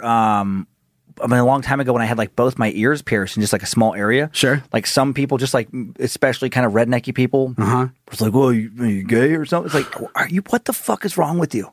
a long time ago when I had like both my ears pierced in just like a small area. Sure. Like some people, just like especially kind of rednecky people, was like, "Well, are you gay or something?" It's like, "Are you? What the fuck is wrong with you?"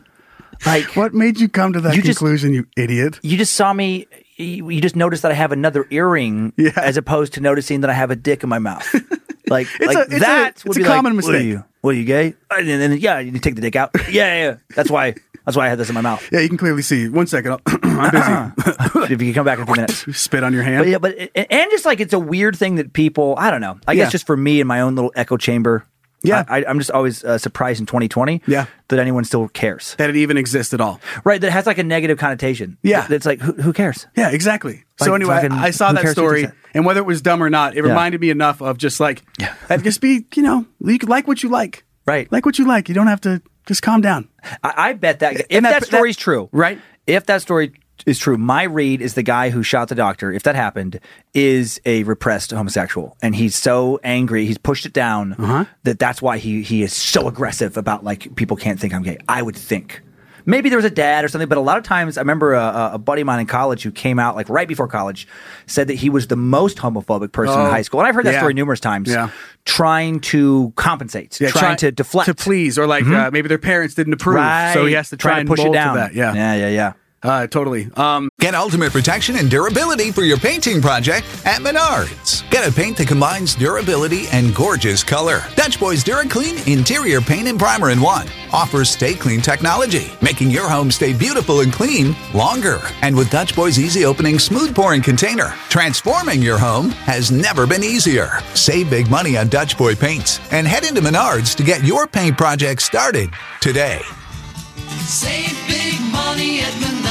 Like, what made you come to that conclusion, you idiot? You just saw me. You just noticed that I have another earring, as opposed to noticing that I have a dick in my mouth. Like, it's a common mistake. What are you gay? And then you take the dick out. Yeah. That's why I had this in my mouth. Yeah, you can clearly see. 1 second, I'm busy. If you can come back in a few minutes. Spit on your hand. And just like it's a weird thing that people, I don't know. I guess just for me in my own little echo chamber. Yeah. I'm just always surprised in 2020 that anyone still cares. That it even exists at all. Right, that it has like a negative connection. Yeah. It's like, who cares? Yeah, exactly. Like, so anyway, I saw that story, and whether it was dumb or not, it reminded me enough of just like, just be, you could like what you like. Right. Like what you like. You don't have to, just calm down. I bet that, if that story's true. Right. If that story is true, my read is the guy who shot the doctor, if that happened, is a repressed homosexual. And he's so angry, he's pushed it down, that's why he is so aggressive about like, people can't think I'm gay. I would think. Maybe there was a dad or something, but a lot of times I remember a buddy of mine in college who came out like right before college said that he was the most homophobic person in high school. And I've heard that story numerous times. Yeah. Trying to compensate, trying to deflect. To please, or like maybe their parents didn't approve, so he has to try and push it down. To that. Yeah. Totally. Get ultimate protection and durability for your painting project at Menards. Get a paint that combines durability and gorgeous color. Dutch Boys DuraClean Interior Paint and Primer in One offers Stay Clean technology, making your home stay beautiful and clean longer. And with Dutch Boys Easy Opening Smooth Pouring Container, transforming your home has never been easier. Save big money on Dutch Boy paints and head into Menards to get your paint project started today. Save big money at Menards.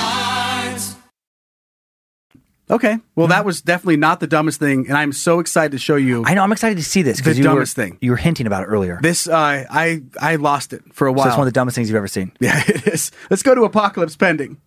Okay. Well, that was definitely not the dumbest thing, and I'm so excited to show you. I know. I'm excited to see this because you were hinting about it earlier. This, I lost it for a while. So it's one of the dumbest things you've ever seen. Yeah, it is. Let's go to Apocalypse Pending.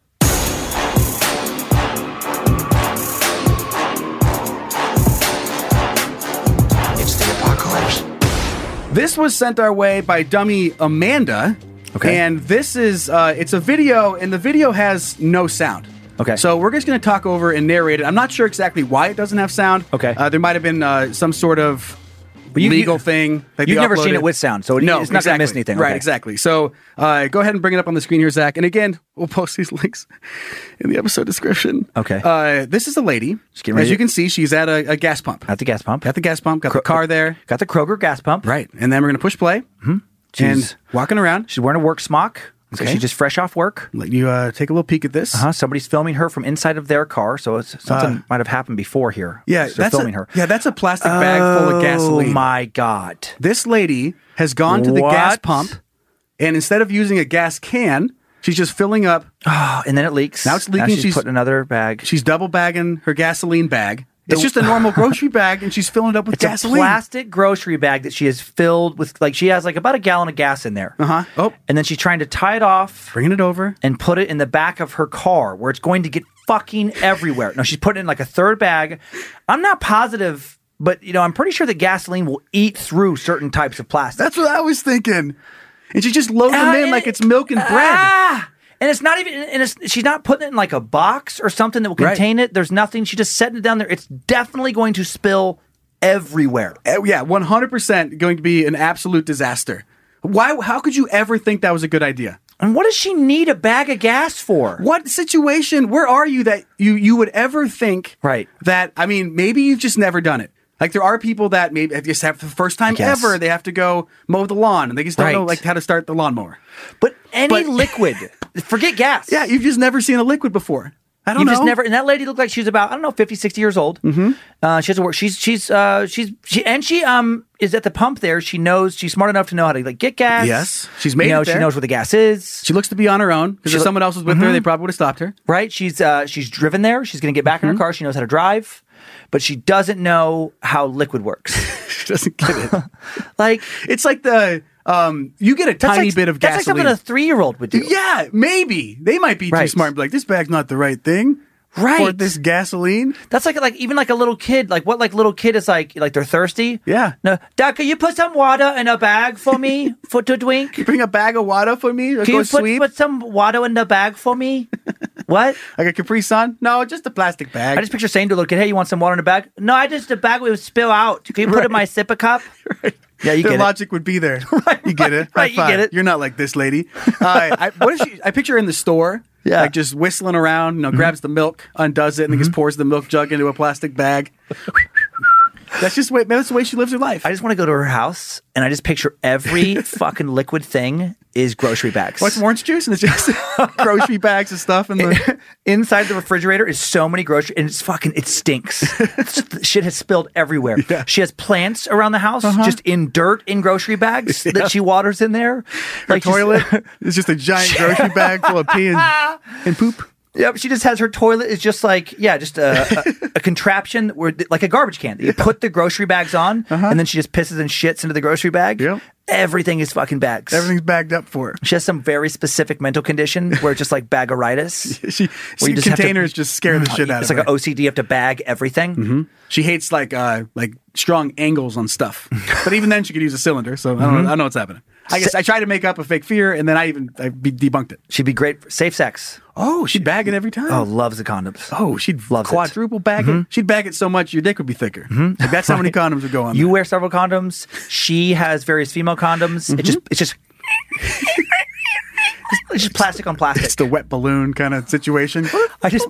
It's the apocalypse. This was sent our way by dummy Amanda. Okay. And this is, it's a video, and the video has no sound. Okay. So we're just going to talk over and narrate it. I'm not sure exactly why it doesn't have sound. Okay. There might have been some sort of legal thing. That you've they never uploaded. seen it with sound, so it's not going to miss anything. Right, Okay. exactly. So go ahead and bring it up on the screen here, Zach. And again, we'll post these links in the episode description. Okay. This is a lady. As you can see, she's at a gas pump. At the gas pump. Got the car there. Got the Kroger gas pump. Right. And then we're going to push play. Mm-hmm. And walking around. She's wearing a work smock. So she's just fresh off work. Let you take a little peek at this. Somebody's filming her from inside of their car, so something might have happened before here. Yeah, so that's filming her. Yeah, that's a plastic bag full of gasoline. Oh my God. This lady has gone to the gas pump, and instead of using a gas can, she's just filling up. Oh, and then it leaks. Now it's leaking. Now she's putting another bag. She's double bagging her gasoline bag. It's just a normal grocery bag, and she's filling it up with gasoline. It's a plastic grocery bag that she has filled with, like, she has like about a gallon of gas in there. Oh. And then she's trying to tie it off. Bringing it over. And put it in the back of her car where it's going to get fucking everywhere. No, she's putting it in like a third bag. I'm not positive, but, I'm pretty sure that gasoline will eat through certain types of plastic. That's what I was thinking. And she just loads them in like it's milk and bread. And it's not even, she's not putting it in like a box or something that will contain it. There's nothing. She's just setting it down there. It's definitely going to spill everywhere. Yeah, 100% going to be an absolute disaster. How could you ever think that was a good idea? And what does she need a bag of gas for? What situation, where are you that you would ever think that, maybe you've just never done it. Like there are people that maybe just have for the first time ever, they have to go mow the lawn and they just don't know like how to start the lawnmower. But liquid, Forget gas. Yeah, you've just never seen a liquid before. I don't know. Just never. And that lady looked like she was about 50, 60 years old. Mm-hmm. She has to work. She is at the pump there. She knows. She's smart enough to know how to get gas. Yes, she's made it there. She knows where the gas is. She looks to be on her own because if someone else was with her, they probably would have stopped her. Right. She's driven there. She's going to get back in her car. She knows how to drive, but she doesn't know how liquid works. She doesn't get it. It's like you get a tiny bit of gasoline. That's like something a 3-year-old would do. Yeah, maybe. They might be too smart and be like, this bag's not the right thing for this gasoline. That's like even like a little kid. Like what little kid is like they're thirsty? Yeah. No, Dad, can you put some water in a bag for me to drink? You bring a bag of water for me? Can you put some water in the bag for me? What? Like a Capri Sun? No, just a plastic bag. I just picture saying to a little kid, hey, you want some water in a bag? No, the bag will spill out. Can you put it in my sipper cup? Right. Yeah, you Their get it. logic would be there. You get it. Right, you get it. You're not like this lady. I picture her in the store, like just whistling around, grabs the milk, undoes it, and then just pours the milk jug into a plastic bag. That's the way she lives her life. I just want to go to her house, and I just picture every fucking liquid thing is grocery bags. What's orange juice? And it's just grocery bags and stuff. Inside the refrigerator is so many groceries, and it stinks. Shit has spilled everywhere. Yeah. She has plants around the house, just in dirt in grocery bags that she waters in there. Her toilet is just a giant grocery bag full of pee and poop. Yep, she just has her toilet is just a contraption where like a garbage can. You put the grocery bags on, and then she just pisses and shits into the grocery bag. Yep. Everything is fucking bags. Everything's bagged up for her. She has some very specific mental condition where it's just like bagoritis. Containers just scare the shit out of her. It's like an OCD. You have to bag everything. Mm-hmm. She hates like strong angles on stuff. But even then, she could use a cylinder. So I don't know what's happening. I guess I tried to make up a fake fear, and then I debunked it. She'd be great for safe sex. Oh, she'd bag it every time. Oh, loves the condoms. Oh, she'd quadruple bag it. She'd bag it so much your dick would be thicker. Like that's how many condoms would go on. You wear several condoms. She has various female condoms. It's just plastic on plastic. It's the wet balloon kind of situation. I just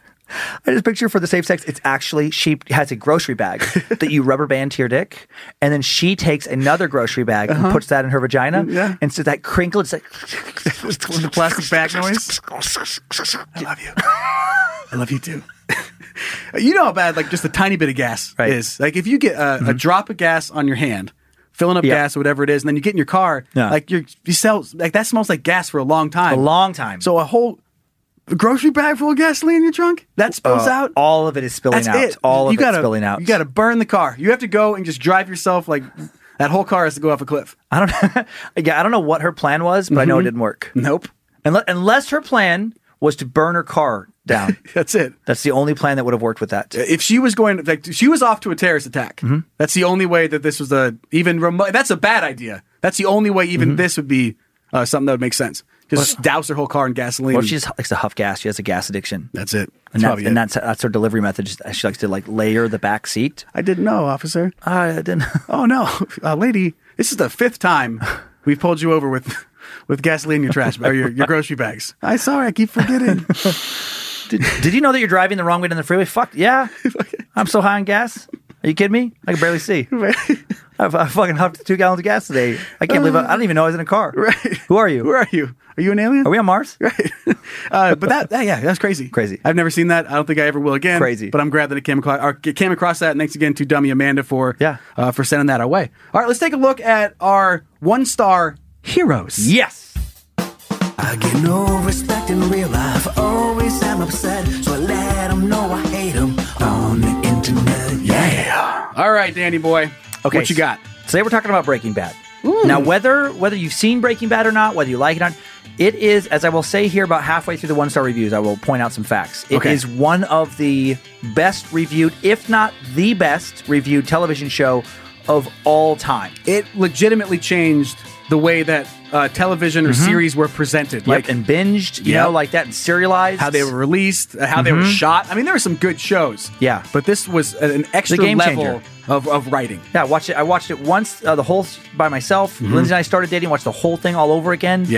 picture for the safe sex, it's actually, she has a grocery bag that you rubber band to your dick, and then she takes another grocery bag and puts that in her vagina. Yeah. And so that crinkle, it's like the plastic bag noise. I love you. I love you too. You know how bad just a tiny bit of gas is. Like if you get a drop of gas on your hand, filling up gas or whatever it is, and then you get in your car, that smells like gas for a long time. A long time. So a whole grocery bag full of gasoline in your trunk? That spills out? All of it is spilling out. It. All of it's spilling out. You got to burn the car. You have to go and just drive yourself that whole car has to go off a cliff. I don't know what her plan was, but I know it didn't work. Nope. Unless her plan was to burn her car down. That's it. That's the only plan that would have worked with that. If she was going to, she was off to a terrorist attack. That's the only way that this was even remote. That's a bad idea. That's the only way even this would be something that would make sense. Just douse her whole car in gasoline. Well, she just likes to huff gas. She has a gas addiction. That's it. That's her delivery method. She likes to layer the back seat. I didn't know, officer. I didn't. Oh no, lady! This is the 5th time we've pulled you over with gasoline in your trash or your grocery bags. I'm sorry, I keep forgetting. Did you know that you're driving the wrong way down the freeway? Fuck yeah! I'm so high on gas. Are you kidding me? I can barely see. I fucking huffed 2 gallons of gas today. I can't believe I don't even know I was in a car. Right. Who are you? Who are you? Are you an alien? Are we on Mars? Right. But that's crazy. Crazy. I've never seen that. I don't think I ever will again. Crazy. But I'm glad that it came across that. And thanks again to Dummy Amanda for sending that our way. All right, let's take a look at our 1-star heroes. Yes. I get no respect in real life. Always am upset, so I let them know I hate them on the internet. Yeah. All right, Danny boy. Okay. What you got? Today we're talking about Breaking Bad. Now, whether you've seen Breaking Bad or not, whether you like it or not, it is, as I will say here about halfway through the 1-star reviews, I will point out some facts. It is one of the best reviewed, if not the best reviewed television show of all time. It legitimately changed the way that television or series were presented. And binged, you know, like that, and serialized. How they were released, how they were shot. I mean, there were some good shows. Yeah. But this was an extra level of writing. Yeah, I watched it once, the whole by myself. Lindsay and I started dating, watched the whole thing all over again. Yeah.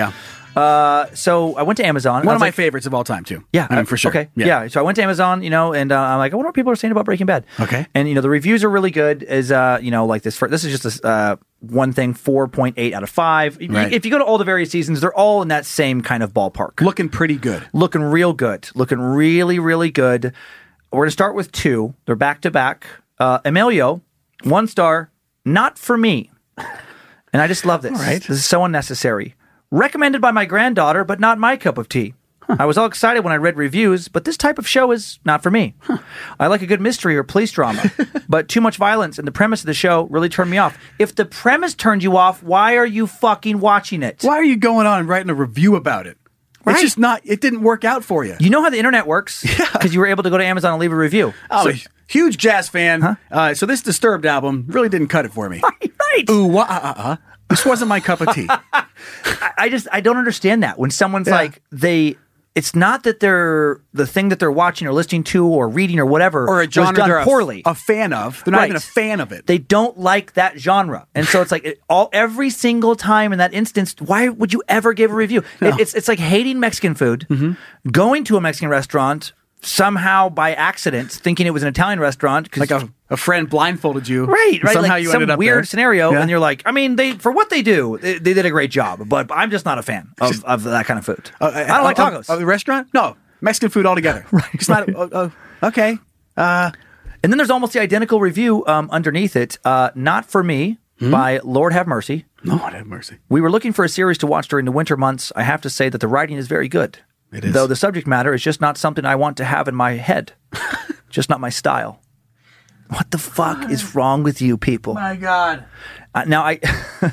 So I went to Amazon. One of my favorites of all time, too. Yeah, I mean, for sure. Okay, yeah. So I went to Amazon, and I'm like, I wonder what people are saying about Breaking Bad. Okay. And the reviews are really good. Like this. This is just one thing, 4.8 out of 5. Right. If you go to all the various seasons, they're all in that same kind of ballpark. Looking pretty good. Looking real good. Looking really, really good. We're gonna start with 2. They're back to back. Emilio, 1 star. Not for me. And I just love this. All right. This is so unnecessary. Recommended by my granddaughter, but not my cup of tea. I was all excited when I read reviews, but this type of show is not for me. I like a good mystery or police drama, but too much violence and the premise of the show really turned me off. If the premise turned you off, why are you fucking watching it? Why are you going on and writing a review about it? Right. It's just not, it didn't work out for you. You know how the internet works? Because you were able to go to Amazon and leave a review. Oh, huge jazz fan. So this Disturbed album really didn't cut it for me. Right. Ooh, this wasn't my cup of tea. I don't understand that. When someone's like, it's not that the thing that they're watching or listening to or reading or whatever or a genre was done they're poorly. a fan of. They're not even a fan of it. They don't like that genre. And so it's like every single time in that instance, why would you ever give a review? No. It's like hating Mexican food, going to a Mexican restaurant, somehow by accident thinking it was an Italian restaurant. Like a friend blindfolded you. Right. Somehow like you some ended up weird there. scenario. And you're like, I mean, for what they do, they did a great job. But I'm just not a fan of that kind of food. I don't like tacos. A restaurant? No. Mexican food altogether. Right. It's not, okay. And then there's almost the identical review underneath it. Not for me. By Lord Have Mercy. Lord Have Mercy. We were looking for a series to watch during the winter months. I have to say that the writing is very good. It is. Though the subject matter is just not something I want to have in my head. Just not my style. What the fuck is wrong with you people? My God. Now, I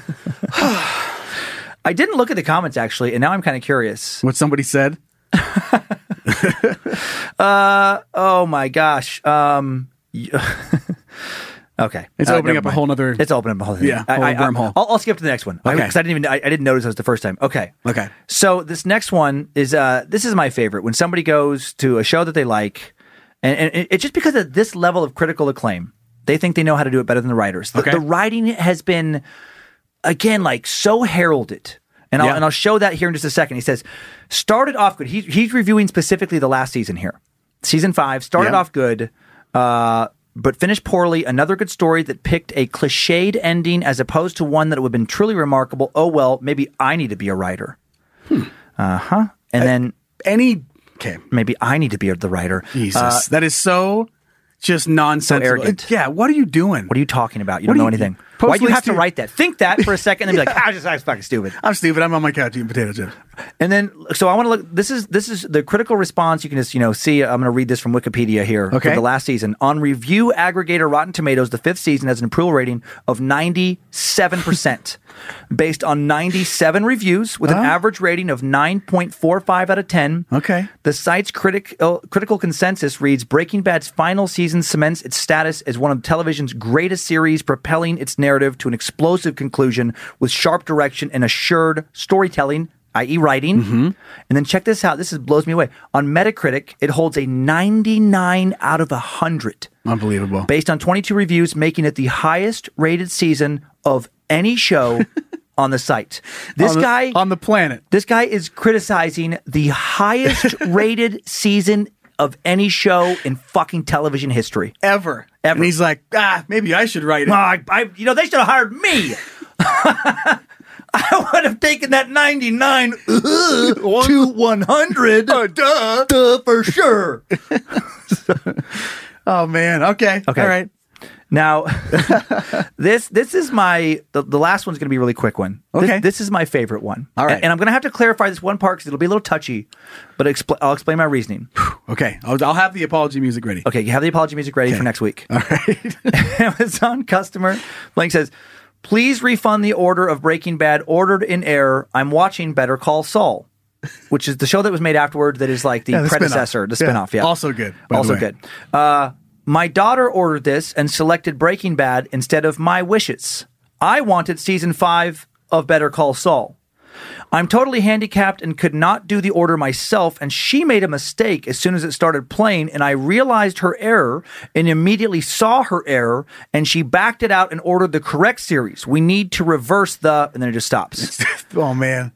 didn't look at the comments, actually, and now I'm kind of curious. What somebody said? Oh, my gosh. Okay. It's opening up a whole nother... It's opening up a whole other... Yeah, whole wormhole. I'll skip to the next one. Okay. Because I didn't notice it was the first time. Okay. Okay. So this next one is... this is my favorite. When somebody goes to a show that they like, and it's just because of this level of critical acclaim, they think they know how to do it better than the writers. The writing has been, again, like so heralded. And I'll show that here in just a second. He says, started off good. He's reviewing specifically the last season here. Season 5 started off good, but finished poorly. Another good story that picked a cliched ending as opposed to one that would have been truly remarkable. Oh, well, maybe I need to be a writer. And then... Maybe I need to be the writer. Jesus. That is so just nonsensical. So arrogant. Yeah, what are you doing? What are you talking about? You don't know anything. Why do you have to write that? Think that for a second and then be like, I'm fucking stupid. I'm stupid. I'm on my couch eating potato chips. And then, so I want to look, this is the critical response. You can just, see, I'm going to read this from Wikipedia here. Okay. For the last season. On review aggregator Rotten Tomatoes, the 5th season has an approval rating of 97%. Based on 97 reviews with an average rating of 9.45 out of 10. Okay. The site's critical consensus reads, Breaking Bad's final season cements its status as one of television's greatest series, propelling its narrative to an explosive conclusion with sharp direction and assured storytelling, i.e. writing. And then check this out. This blows me away. On Metacritic, it holds a 99 out of 100. Unbelievable. Based on 22 reviews, making it the highest rated season of any show on the site. This guy on the planet. This guy is criticizing the highest rated season of any show in fucking television history. Ever. And he's like, maybe I should write it. They should have hired me. I would have taken that 99 to 100. Duh, for sure. Oh, man. Okay. All right. Now, this is the last one's going to be a really quick one. Okay. This is my favorite one. All right. And I'm going to have to clarify this one part because it'll be a little touchy, but I'll explain my reasoning. Okay. I'll have the apology music ready. Okay. You have the apology music ready for next week. All right. Amazon customer blank says, please refund the order of Breaking Bad ordered in error. I'm watching Better Call Saul, which is the show that was made afterward that is like the predecessor, the spinoff. Yeah. Also good. Also good. My daughter ordered this and selected Breaking Bad instead of my wishes. I wanted season 5 of Better Call Saul. I'm totally handicapped and could not do the order myself, and she made a mistake as soon as it started playing, and I realized her error and immediately saw her error, and she backed it out and ordered the correct series. We need to reverse and then it just stops. Oh, man.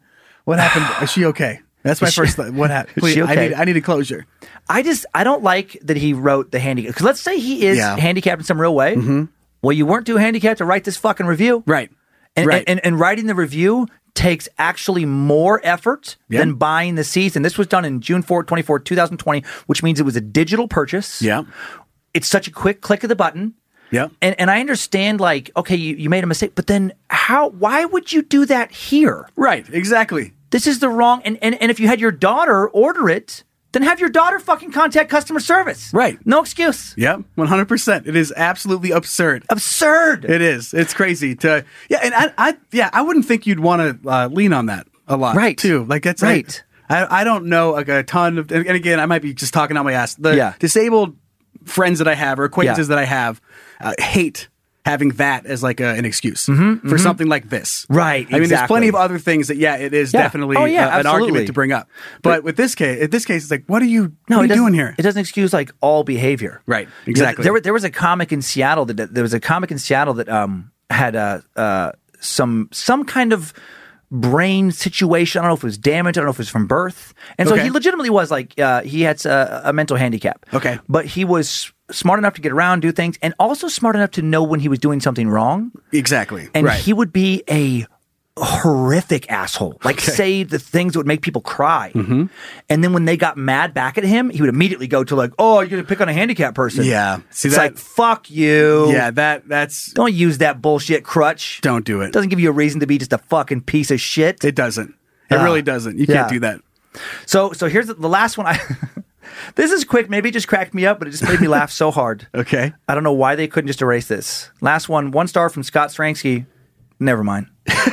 What happened? Is she okay? That's my first thought. What happened? Please, she okay? I need a closure. I don't like that he wrote the handicap. Because let's say he is handicapped in some real way. Mm-hmm. Well, you weren't too handicapped to write this fucking review. Right. And writing the review takes actually more effort than buying the season. This was done in June 24, 2020, which means it was a digital purchase. Yeah. It's such a quick click of the button. Yeah. And I understand, like, okay, you made a mistake, but then why would you do that here? Right. Exactly. This is the wrong, and if you had your daughter order it, then have your daughter fucking contact customer service. Right. No excuse. Yep. 100%. It is absolutely absurd. Absurd. It is. It's crazy to, and I wouldn't think you'd want to lean on that a lot. Right. Too. Like that's right. I don't know like a ton of, and again, I might be just talking out my ass. The disabled friends that I have or acquaintances that I have hate having that as like an excuse for something like this. Right. I mean, there's plenty of other things that, it is definitely an argument to bring up. But with this case, it's like, what are you doing here? It doesn't excuse like all behavior. Right. Exactly. There was a comic in Seattle that had some kind of brain situation. I don't know if it was damage. I don't know if it was from birth. And so he legitimately was like, he had a mental handicap. Okay. But he was smart enough to get around, do things, and also smart enough to know when he was doing something wrong. Exactly. And he would be a horrific asshole. Like say the things that would make people cry. And then when they got mad back at him, he would immediately go to like, oh, you're going to pick on a handicapped person. Yeah. See, it's like, fuck you. Yeah, that's... Don't use that bullshit crutch. Don't do it. Doesn't give you a reason to be just a fucking piece of shit. It doesn't. It really doesn't. You can't do that. So here's the last one. This is quick. Maybe it just cracked me up, but it just made me laugh so hard. Okay. I don't know why they couldn't just erase this. Last one 1 star from Scott Stransky. Never mind.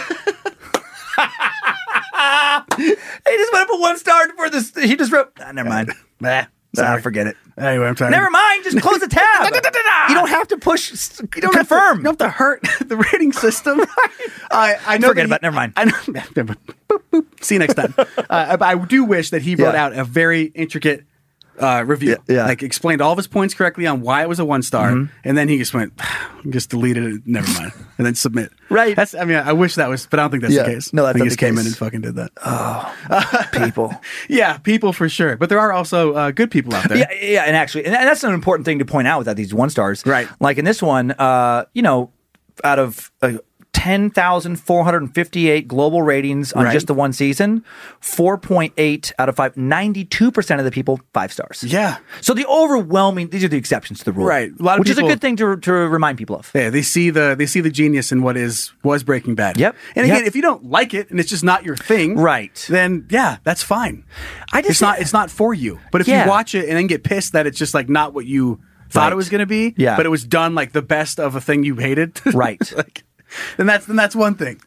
He just went up a 1 star for this. He just wrote, never mind. Forget it. Anyway, I'm trying. Never mind. Just close the tab. You don't have to push. You don't confirm. You don't have to hurt the rating system. I know. Forget about it. Never mind. I know. Boop, boop. See you next time. I do wish that he wrote out a very intricate review. Like explained all of his points correctly on why it was a 1 star, and then he just went, just deleted it. Never mind, and then submit. Right. I wish that was, but I don't think that's the case. No, that's he not just the case. came in and fucking did that. Oh, people. Yeah, people for sure. But there are also good people out there. Yeah, and actually, and that's an important thing to point out without these 1 stars. Right. Like in this one, out of 10,458 global ratings on just the one season, 4.8 out of 5, 92% of the people, 5 stars. Yeah. So the overwhelming, these are the exceptions to the rule. Right. A lot of which people, is a good thing to remind people of. Yeah, they see the genius in what was Breaking Bad. Yep. And again, if you don't like it and it's just not your thing, right, then that's fine. It's not for you. But if you watch it and then get pissed that it's just like not what you thought it was going to be, but it was done like the best of a thing you hated. Right. Then that's one thing.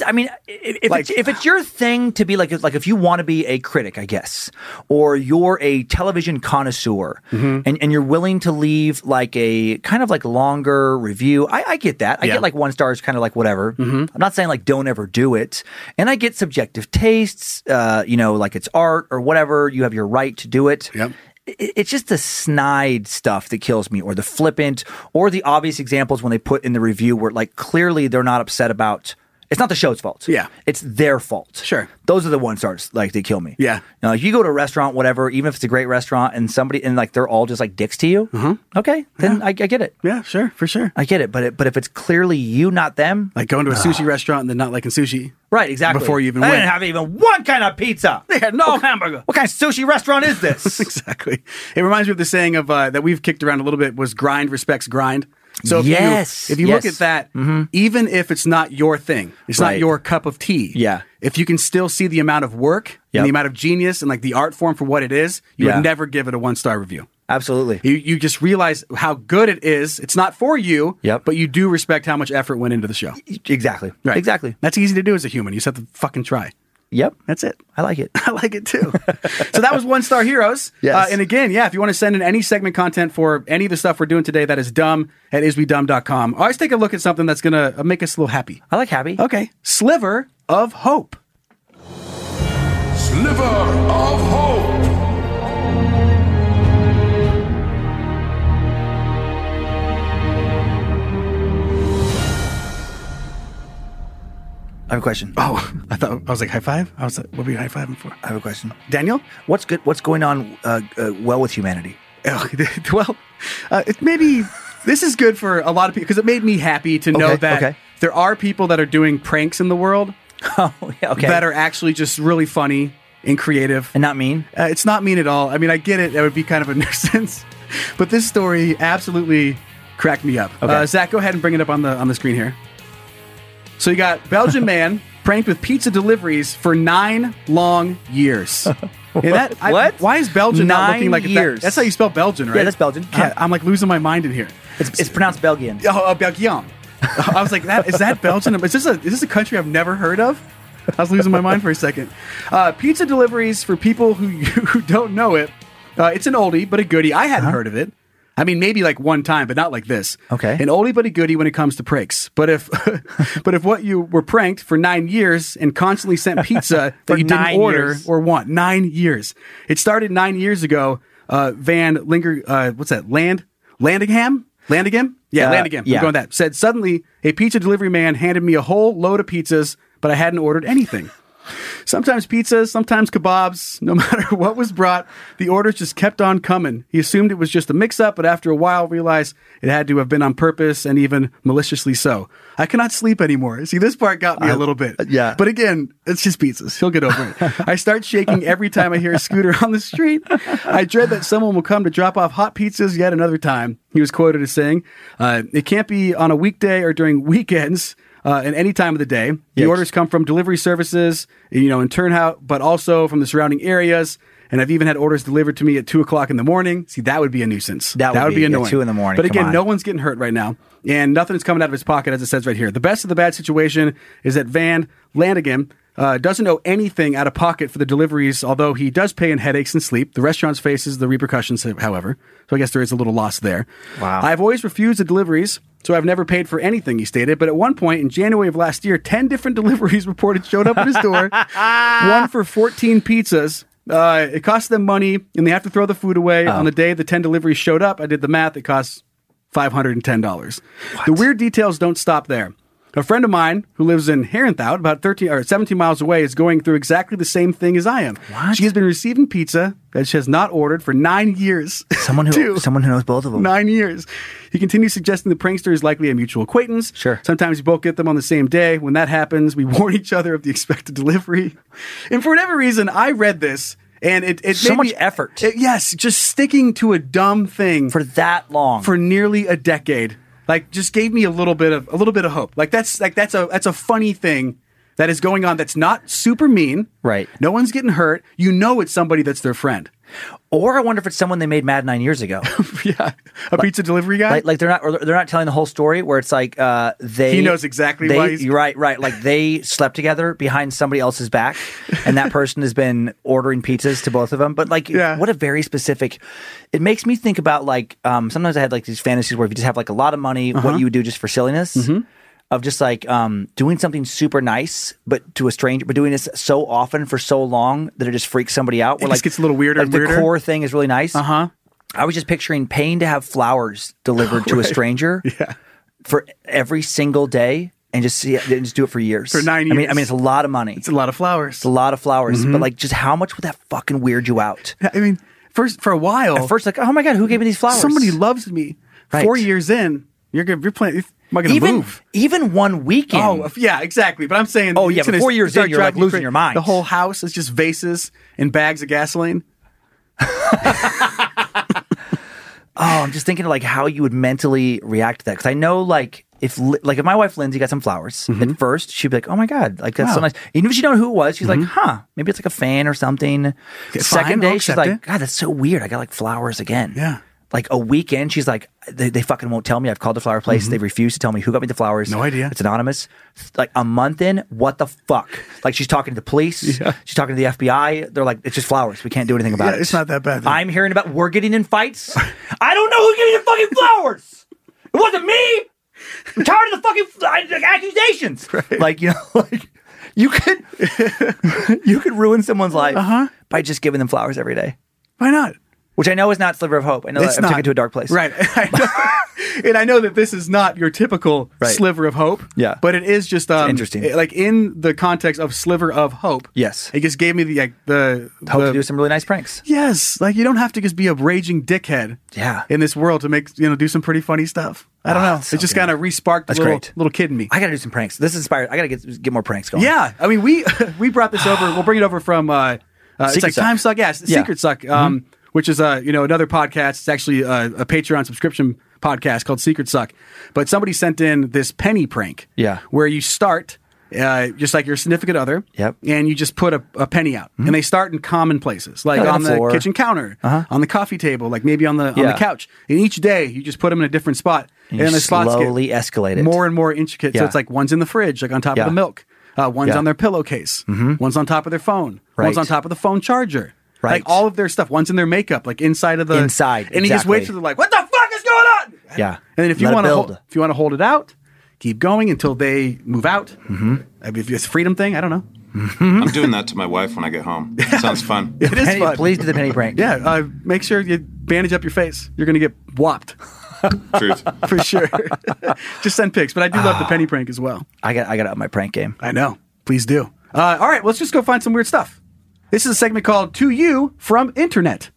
If it's your thing to be like if you want to be a critic, I guess, or you're a television connoisseur and you're willing to leave like a kind of like longer review, I get that. I get like 1 star is kind of like whatever. I'm not saying like don't ever do it. And I get subjective tastes, like it's art or whatever. You have your right to do it. Yep. It's just the snide stuff that kills me, or the flippant, or the obvious examples when they put in the review where like clearly they're not upset about. It's not the show's fault. Yeah. It's their fault. Sure. Those are the 1 stars, like, they kill me. Yeah. Now, if you go to a restaurant, whatever, even if it's a great restaurant and like they're all just like dicks to you, okay, then I get it. Yeah, sure, for sure. I get it. But if it's clearly you, not them. Like going to a sushi restaurant and then not liking sushi. Right, exactly. Before you even I went. didn't have even one kind of pizza. They had no hamburger. What kind of sushi restaurant is this? Exactly. It reminds me of the saying of that we've kicked around a little bit was grind respects grind. So if you look at that, even if it's not your thing, it's not your cup of tea. Yeah. If you can still see the amount of work and the amount of genius and like the art form for what it is, you would never give it a 1 star review. Absolutely. You just realize how good it is. It's not for you, but you do respect how much effort went into the show. Exactly. Right. Exactly. That's easy to do as a human. You just have to fucking try. Yep. That's it. I like it. I like it too. So that was 1 Star Heroes. Yes. And again, if you want to send in any segment content for any of the stuff we're doing today, that is dumb@iswedumb.com. Always take a look at something that's going to make us a little happy. I like happy. Okay. Sliver of Hope. Sliver of Hope. have a question. Oh, I was like, high five? I was like, what were you high fiving for? I have a question. Daniel? What's good? What's going on well with humanity? Well, maybe this is good for a lot of people because it made me happy to know that there are people that are doing pranks in the world that are actually just really funny and creative. And not mean? It's not mean at all. I mean, I get it. That would be kind of a nuisance. But this story absolutely cracked me up. Zach, go ahead and bring it up on the screen here. So you got Belgian man pranked with pizza deliveries for 9 long years. What? Why is Belgian not looking like years? That's how you spell Belgian, right? Yeah, that's Belgian. I'm like losing my mind in here. It's pronounced Belgian. Oh, Belgian. I was like, is that Belgian? Is this a country I've never heard of? I was losing my mind for a second. Pizza deliveries for people who don't know it. It's an oldie but a goodie. I hadn't heard of it. I mean, maybe like one time, but not like this. Okay. An oldie but a goodie when it comes to pranks. But if what you were pranked for 9 years and constantly sent pizza that you didn't order or want, 9 years. It started 9 years ago. Van Linger, what's that? Landingham? Yeah, Landingham. Yeah. I'm going that. Said, suddenly a pizza delivery man handed me a whole load of pizzas, but I hadn't ordered anything. Sometimes pizzas, sometimes kebabs. No matter what was brought, the orders just kept on coming. He assumed it was just a mix-up, but after a while realized it had to have been on purpose and even maliciously so. I cannot sleep anymore. See, this part got me a little bit. Yeah. But again, it's just pizzas. He'll get over it. I start shaking every time I hear a scooter on the street. I dread that someone will come to drop off hot pizzas yet another time. He was quoted as saying, it can't be on a weekday or during weekends. And any time of the day. The orders come from delivery services, in Turnhout, but also from the surrounding areas. And I've even had orders delivered to me at 2:00 in the morning. See, that would be a nuisance. That would be annoying. 2 in the morning. But again, no one's getting hurt right now. And nothing is coming out of his pocket, as it says right here. The best of the bad situation is that Van Landingham doesn't owe anything out of pocket for the deliveries, although he does pay in headaches and sleep. The restaurant faces the repercussions, however. So I guess there is a little loss there. Wow. I've always refused the deliveries, so I've never paid for anything, he stated. But at one point in January of last year, 10 different deliveries reported showed up at his door. One for 14 pizzas. It cost them money, and they have to throw the food away. On the day the 10 deliveries showed up, I did the math. It costs $510. The weird details don't stop there. A friend of mine who lives in Herenthout, about 17 miles away, is going through exactly the same thing as I am. What? She has been receiving pizza that she has not ordered for 9 years. Someone who knows both of them. 9 years. He continues suggesting the prankster is likely a mutual acquaintance. Sure. Sometimes you both get them on the same day. When that happens, we warn each other of the expected delivery. And for whatever reason, I read this. And it so made much me, effort. Yes, just sticking to a dumb thing for that long, for nearly a decade, just gave me a little bit of hope. That's a funny thing that is going on. That's not super mean. Right. No one's getting hurt. It's somebody that's their friend. Or I wonder if it's someone they made mad 9 years ago. Yeah, a pizza delivery guy. Like they're not telling the whole story. Where it's like he knows exactly why he's right. Like they slept together behind somebody else's back, and that person has been ordering pizzas to both of them. But what a very specific. It makes me think about sometimes I had these fantasies where if you just have a lot of money, what you would do just for silliness. Mm-hmm. Of just doing something super nice, but to a stranger, but doing this so often for so long that it just freaks somebody out. It just gets a little weirder and weirder. The core thing is really nice. Uh-huh. I was just picturing paying to have flowers delivered to a stranger for every single day and just do it for years. For 9 years. I mean, it's a lot of money. It's a lot of flowers. It's a lot of flowers. Mm-hmm. But just how much would that fucking weird you out? I mean, for a while. At first, oh my God, who gave me these flowers? Somebody loves me. Right. 4 years in, you're playing. Am I going to move? Even one weekend. Oh, yeah, exactly. But I'm saying... Oh, yeah, but 4 years in, you're losing your mind. The whole house is just vases and bags of gasoline. I'm just thinking of how you would mentally react to that. Because I know, if my wife Lindsay got some flowers, at first, she'd be like, oh my God, that's so nice. Even if she don't know who it was, she's like, maybe it's a fan or something. Second day, she's like, God, that's so weird. I got flowers again. Yeah. A weekend, she's like, they fucking won't tell me. I've called the flower place. They refuse to tell me who got me the flowers. No idea. It's anonymous. A month in, what the fuck? She's talking to the police. Yeah. She's talking to the FBI. They're like, it's just flowers. We can't do anything about it. It's not that bad. I'm hearing about, we're getting in fights. I don't know who gave you the fucking flowers. It wasn't me. I'm tired of the fucking accusations. Right. You could ruin someone's life by just giving them flowers every day. Why not? Which I know is not Sliver of Hope. I know that I'm taking it to a dark place. Right. And I know that this is not your typical Right. sliver of hope. Yeah. But it is just interesting. Like in the context of sliver of hope. Yes. It just gave me the Hope to do some really nice pranks. Yes, like you don't have to just be a raging dickhead. Yeah. In this world to make do some pretty funny stuff. I don't know. that's so it just good. kind of re-sparked the That's little, great. little kid in me. I got to do some pranks. This is inspired. I got to get more pranks going. Yeah, I mean we brought this over. We'll bring it over from it's Secret like Suck. Time Suck. Yeah, it's Yeah. Secret Suck, which is another podcast. It's actually a Patreon subscription podcast called Secret Suck. But somebody sent in this penny prank. Yeah. where you start. Just like your significant other, Yep. and you just put a penny out, and they start in common places, like Like on on the the floor. kitchen counter, on the coffee table, like maybe on the Yeah. couch. And each day, you just put them in a different spot, And and you the spots slowly get escalate it. more and more intricate. So Yeah. it's like one's in the fridge, like on top Yeah. of the milk. One's Yeah. on their pillowcase. One's on top of their phone. One's Right. on top of the phone charger. Right. Like all of their stuff. One's in their makeup, like inside of the Inside, And he just waits exactly. till they're like, "What the fuck is going on?" Yeah. And then if you Let it want to build. if you want to hold it out, keep going until they move out. Mm-hmm. I mean, if it's a freedom thing, I don't know. I'm doing that to my wife when I get home. Sounds fun. It is Penny- fun. Please do the penny prank. Yeah, make sure you bandage up your face. You're going to get whopped Truth. for sure. Just send pics. But I do love the penny prank as well. I got to up my prank game. I know. Please do. All right, let's just go find some weird stuff. This is a segment called To You from Internet.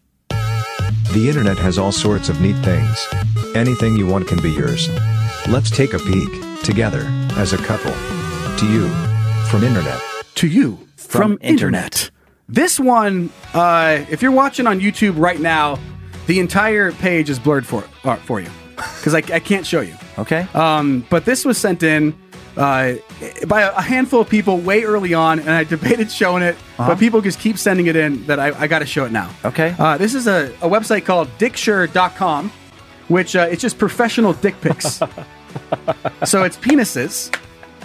The internet has all sorts of neat things. Anything you want can be yours. Let's take a peek, together, as a couple. To you, from internet. To you from Internet. This one, if you're watching on YouTube right now, the entire page is blurred for you because I can't show you. Okay. But this was sent in by a handful of people way early on, and I debated showing it, but people just keep sending it in that I got to show it now. Okay. This is a website called dicksure.com, which it's just professional dick pics. So it's penises,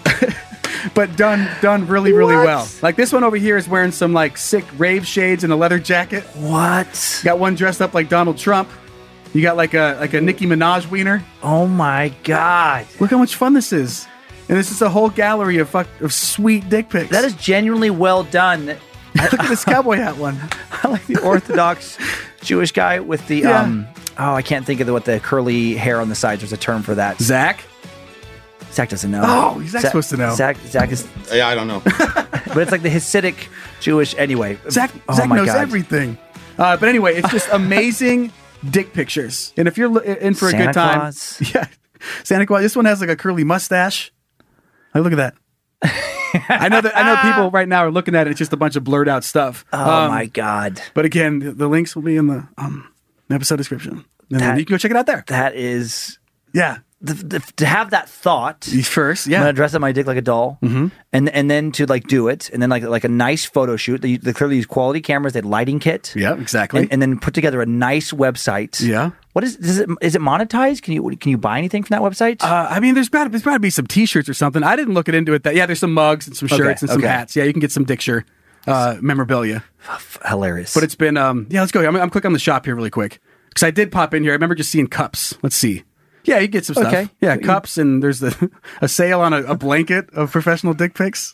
but done really, really What? well. Like this one over here is wearing some like sick rave shades and a leather jacket. What? Got one dressed up like Donald Trump. You got like a Nicki Minaj wiener. Oh my God. Look how much fun this is. And this is a whole gallery of sweet dick pics. That is genuinely well done. Look at this cowboy hat one. I like the Orthodox Jewish guy with the I can't think of what the curly hair on the sides. There's a term for that. Zach doesn't know. Oh, Zach's supposed to know. Zach is, Yeah, I don't know. but it's like the Hasidic Jewish. Anyway, Zach my knows God. everything. But anyway, it's just amazing dick pictures. And if you're in for a Santa good time, Claus. yeah, Santa Claus. This one has like a curly mustache. Like, look at that. I know people right now are looking at it. It's just a bunch of blurred out stuff. Oh my God. But again, the links will be in the episode description, and then you can go check it out there. That is Yeah. to have that thought. First, I'm gonna yeah. dress up my dick like a doll, and then to like do it, and then like a nice photo shoot. They clearly use quality cameras. They had lighting kit. Yeah, exactly. And then put together a nice website. Yeah. What is it? Is it monetized? Can you buy anything from that website? I mean, there's got to be some T-shirts or something. I didn't look into it. Yeah, there's some mugs and some shirts and some hats. Yeah, you can get some Dicksure memorabilia. Hilarious. But it's been let's go. I'm clicking on the shop here really quick because I did pop in here. I remember just seeing cups. Let's see. Yeah, you get some stuff. Okay. Yeah, cups, and there's a sale on a blanket of professional dick pics.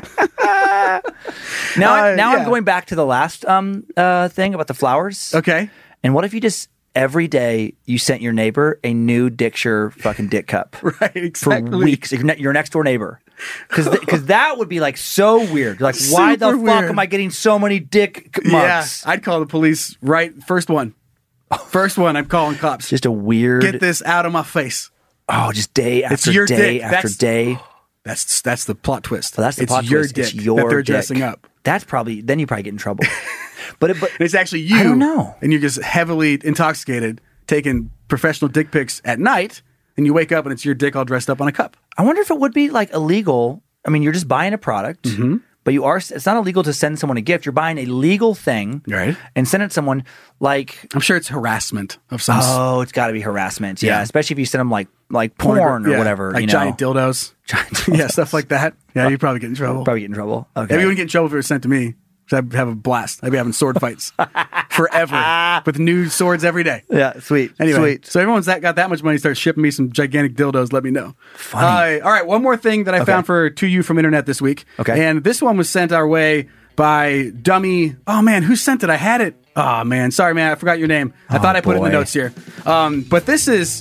Now yeah. I'm going back to the last thing about the flowers. Okay. And what if you just every day you sent your neighbor a new Dicksure fucking dick cup Right, for exactly. weeks? Your next door neighbor. Because that would be like so weird. You're like, why the Super fuck weird. am I getting so many dick mugs? Yeah, I'd call the police right first one. First one, I'm calling cops. Just a weird. Get this out of my face. Oh, just day after It's your day dick. after day. That's the plot twist. So that's the it's plot your twist. dick It's your that they're dick. dressing up. That's probably then you probably get in trouble. but And it's actually you. I don't know. And you're just heavily intoxicated, taking professional dick pics at night, and you wake up and it's your dick all dressed up on a cup. I wonder if it would be like illegal. I mean, you're just buying a product, but it's not illegal to send someone a gift. You're buying a legal thing, Right. And send it to someone like. I'm sure it's harassment of some sort. Oh, it's got to be harassment. Yeah. Yeah. Especially if you send them like porn or Yeah, whatever. Like giant dildos. Yeah, stuff like that. Yeah, you'd probably get in trouble. Probably get in trouble. Okay. Maybe you wouldn't get in trouble if it was sent to me. 'Cause I'd have a blast. I'd be having sword fights forever with new swords every day. Yeah, sweet. Anyway, Sweet. so everyone's got that much money to start shipping me some gigantic dildos. Let me know. Funny. All right, one more thing that I found for To You from Internet this week. Okay. And this one was sent our way by Dummy. Oh, man, who sent it? I had it. Oh, man. Sorry, man. I forgot your name. I thought I put it in the boy. notes here. But this is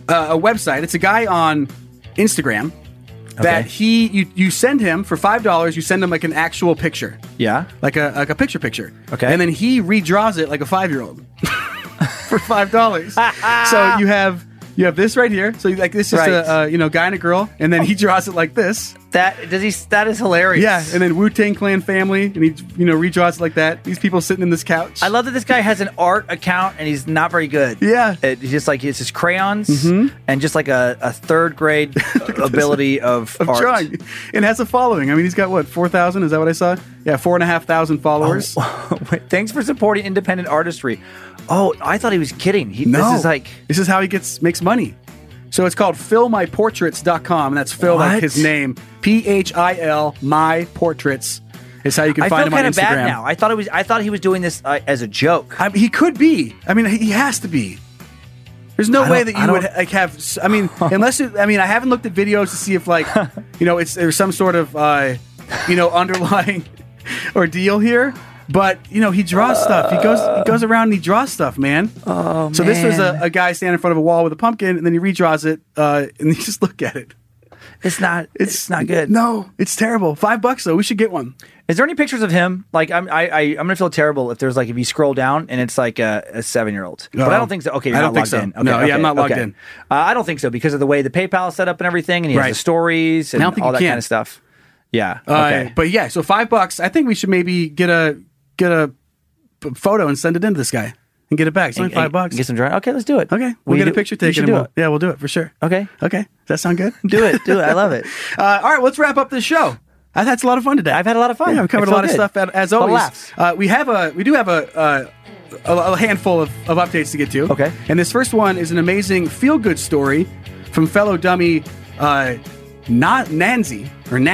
a website. It's a guy on Instagram that you send him for $5. You send him like an actual picture. Yeah. Like a picture. Okay. And then he redraws it like a 5-year-old for $5. So you have this right here. So like this is a guy and a girl, and then he draws it like this. That is hilarious. Yeah, and then Wu-Tang Clan family, and he redraws it like that. These people sitting in this couch. I love that this guy has an art account, and he's not very good. Yeah. It's just like it's just crayons and just like a third grade ability of art. Drawing. And has a following. I mean, he's got what, 4,000? Is that what I saw? Yeah, 4,500 followers. Thanks for supporting independent artistry. Oh, I thought he was kidding. This is how he makes money. So it's called philmyportraits.com, and that's Phil like his name. PHIL, My Portraits is how you can find him on Instagram. I feel kind of bad now. I thought he was doing this as a joke. He could be. I mean, he has to be. There's no way that you would like have. I mean, unless I haven't looked at videos to see if there's some sort of underlying ordeal here. But he draws stuff. He goes around and he draws stuff, man. Oh, so this was a guy standing in front of a wall with a pumpkin, and then he redraws it, and you just look at it. It's not good. No, it's terrible. $5 though. We should get one. Is there any pictures of him? Like I'm gonna feel terrible if you scroll down and it's like a 7-year-old. But I don't think so. Okay, you're not logged in. Okay, no, I'm not logged in. I don't think so because of the way the PayPal is set up and everything, and he has the stories and all that kind of stuff. Yeah. Okay. But yeah, so $5. I think we should maybe get a photo and send it in to this guy and get it back. It's only $5. Get some drawing. Okay, let's do it. Okay, we'll get a picture taken. Yeah, we'll do it for sure. Okay. Does that sound good? Do it. I love it. All right, let's wrap up this show. I've had a lot of fun today. I've had a lot of fun. Yeah, we covered a lot of stuff as always. We do have a handful of updates to get to. Okay. And this first one is an amazing feel-good story from fellow dummy Nancy.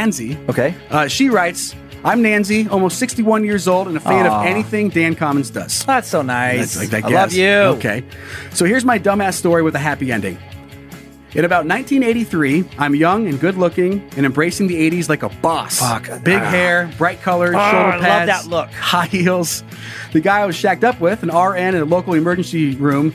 Okay. She writes, I'm Nancy, almost 61 years old, and a fan of anything Dan Commons does. That's so nice. I love you. Okay. So here's my dumbass story with a happy ending. In about 1983, I'm young and good-looking and embracing the 80s like a boss. Big hair, bright colors, shoulder pads. I love that look. High heels. The guy I was shacked up with, an RN in a local emergency room,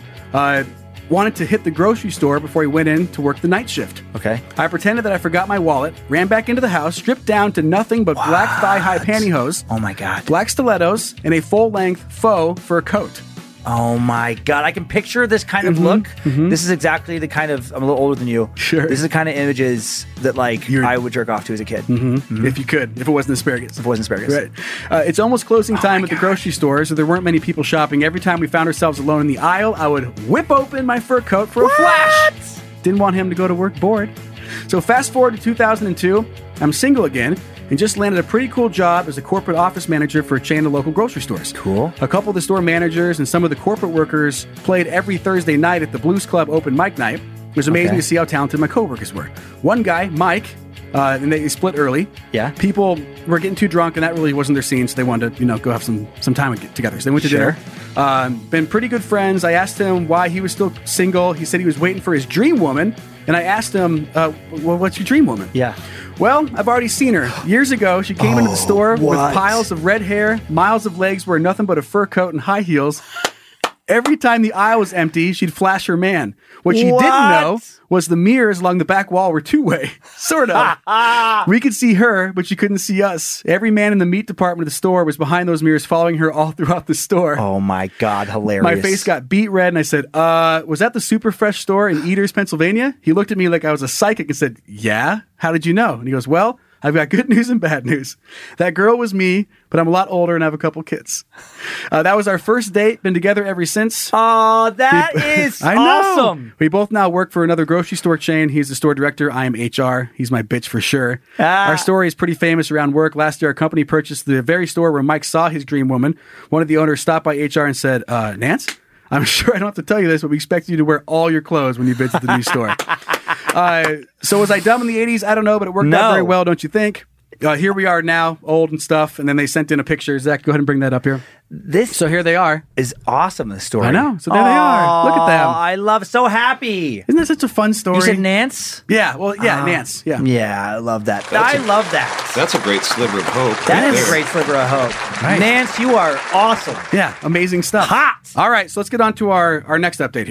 wanted to hit the grocery store before he went in to work the night shift. Okay. I pretended that I forgot my wallet, ran back into the house, stripped down to nothing but black thigh-high pantyhose. Oh my God. Black stilettos, and a full-length faux fur coat. Oh my God. I can picture this kind of look. This is exactly the kind of, I'm a little older than you. Sure. This is the kind of images that I would jerk off to as a kid. If you could, if it wasn't asparagus. Right. It's almost closing time at the grocery store, so there weren't many people shopping. Every time we found ourselves alone in the aisle, I would whip open my fur coat for a flash. Didn't want him to go to work bored. So fast forward to 2002, I'm single again, and just landed a pretty cool job as a corporate office manager for a chain of local grocery stores. Cool. A couple of the store managers and some of the corporate workers played every Thursday night at the Blues Club open mic night. It was amazing to see how talented my coworkers were. One guy, Mike, and they split early. Yeah. People were getting too drunk, and that really wasn't their scene, so they wanted to, go have some time together. So they went to dinner. Been pretty good friends. I asked him why he was still single. He said he was waiting for his dream woman, and I asked him, well, what's your dream woman? Yeah. Well, I've already seen her. Years ago, she came into the store with piles of red hair, miles of legs, wearing nothing but a fur coat and high heels. Every time the aisle was empty, she'd flash her man. What she didn't know was the mirrors along the back wall were two-way. Sort of. We could see her, but she couldn't see us. Every man in the meat department of the store was behind those mirrors following her all throughout the store. Oh my God, hilarious. My face got beet red and I said, was that the Super Fresh store in Eaters, Pennsylvania? He looked at me like I was a psychic and said, yeah? How did you know? And he goes, well, I've got good news and bad news. That girl was me, but I'm a lot older and I have a couple kids. That was our first date. Been together ever since. Oh, that is awesome. We both now work for another grocery store chain. He's the store director. I am HR. He's my bitch for sure. Our story is pretty famous around work. Last year, our company purchased the very store where Mike saw his dream woman. One of the owners stopped by HR and said, Nance, I'm sure I don't have to tell you this, but we expect you to wear all your clothes when you visit the new store. So was I dumb in the 80s? I don't know, but it worked out very well, don't you think? Here we are now, old and stuff, and then they sent in a picture. Zach, go ahead and bring that up here. So here they are. Is awesome, this story. I know. So there they are. Look at them. I love so happy. Isn't that such a fun story? You said Nance? Yeah, well, Nance. Yeah. Yeah, I love that. I love that. That's a great sliver of hope. That is a great sliver of hope. Right. Nance, you are awesome. Yeah, amazing stuff. Hot. All right, so let's get on to our next update here.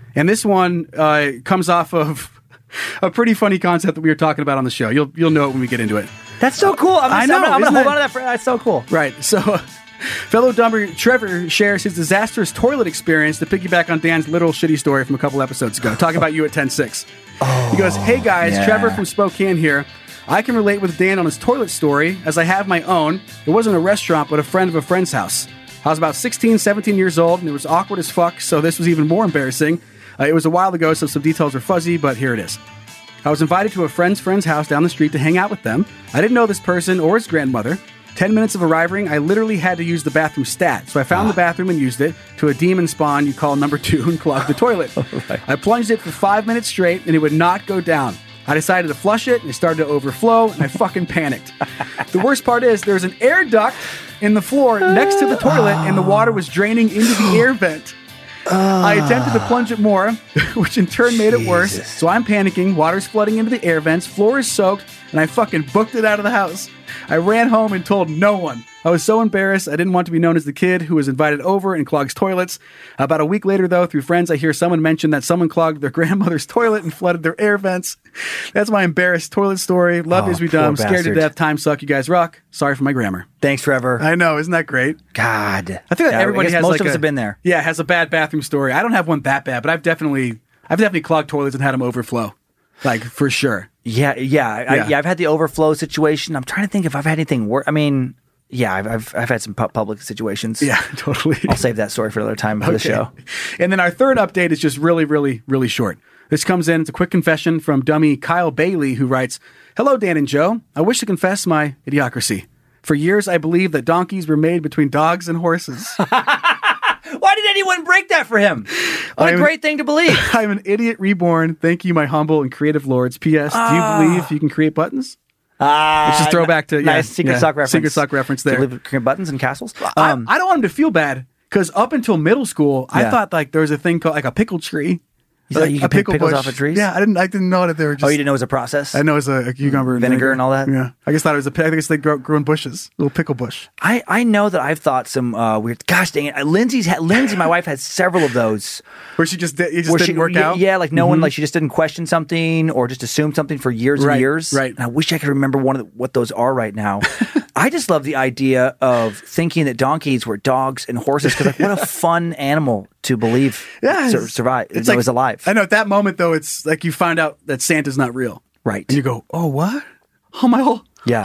And this one comes off of a pretty funny concept that we were talking about on the show. You'll know it when we get into it. That's so cool. I'm going to hold on to that. That's so cool. Right. So, fellow dumber Trevor shares his disastrous toilet experience to piggyback on Dan's little shitty story from a couple episodes ago, talking about you at 10-6. He goes, hey guys, Trevor from Spokane here. I can relate with Dan on his toilet story, as I have my own. It wasn't a restaurant, but a friend of a friend's house. I was about 16, 17 years old, and it was awkward as fuck, so this was even more embarrassing. It was a while ago, so some details are fuzzy, but here it is. I was invited to a friend's house down the street to hang out with them. I didn't know this person or his grandmother. 10 minutes of arriving, I literally had to use the bathroom stat, so I found the bathroom and used it to a demon spawn you call number 2 and clogged the toilet. Right. I plunged it for 5 minutes straight, and it would not go down. I decided to flush it, and it started to overflow, and I fucking panicked. The worst part is there's an air duct in the floor next to the toilet, and the water was draining into the air vent. I attempted to plunge it more, which in turn made it worse. So I'm panicking, water's flooding into the air vents, floor is soaked, and I fucking booked it out of the house. I ran home and told no one. I was so embarrassed, I didn't want to be known as the kid who was invited over and clogs toilets. About a week later, though, through friends, I hear someone mention that someone clogged their grandmother's toilet and flooded their air vents. That's my embarrassed toilet story. Love is we dumb. Scared to death. Time suck. You guys rock. Sorry for my grammar. Thanks, Trevor. I know. Isn't that great? God. I think everybody has most of us have been there. Yeah, has a bad bathroom story. I don't have one that bad, but I've definitely clogged toilets and had them overflow. Like, for sure. Yeah. I've had the overflow situation. I'm trying to think if I've had anything worse. I mean, yeah, I've had some public situations. Yeah, totally. I'll save that story for another time for the show. And then our third update is just really, really, really short. This comes in. It's a quick confession from dummy Kyle Bailey, who writes, "Hello, Dan and Joe. I wish to confess my idiocracy. For years, I believed that donkeys were made between dogs and horses." Why did anyone break that for him? What a great thing to believe. I'm an idiot reborn. Thank you, my humble and creative lords. P.S. Do you believe you can create buttons? Let's just throw back to Secret Sock reference. Secret Sock reference there. Create buttons and castles. I don't want him to feel bad because up until middle school, I thought like there was a thing called like a pickle tree. Like you can pick pickles off of trees? Yeah, I didn't know that they were just... Oh, you didn't know it was a process? I know it was a cucumber and vinegar and all that? Yeah. I just thought it was I guess they grow in bushes. A little pickle bush. I know that I've thought some weird... Gosh dang it. Lindsay, my wife, had several of those. Where she just didn't work out? Yeah, like no one, like she just didn't question something or just assume something for years and years. Right. And I wish I could remember what those are right now. I just love the idea of thinking that donkeys were dogs and horses because like, what a fun animal to believe survive. It was alive. I know at that moment though, it's like you find out that Santa's not real. Right. And you go, oh, what? Oh, my whole... Yeah.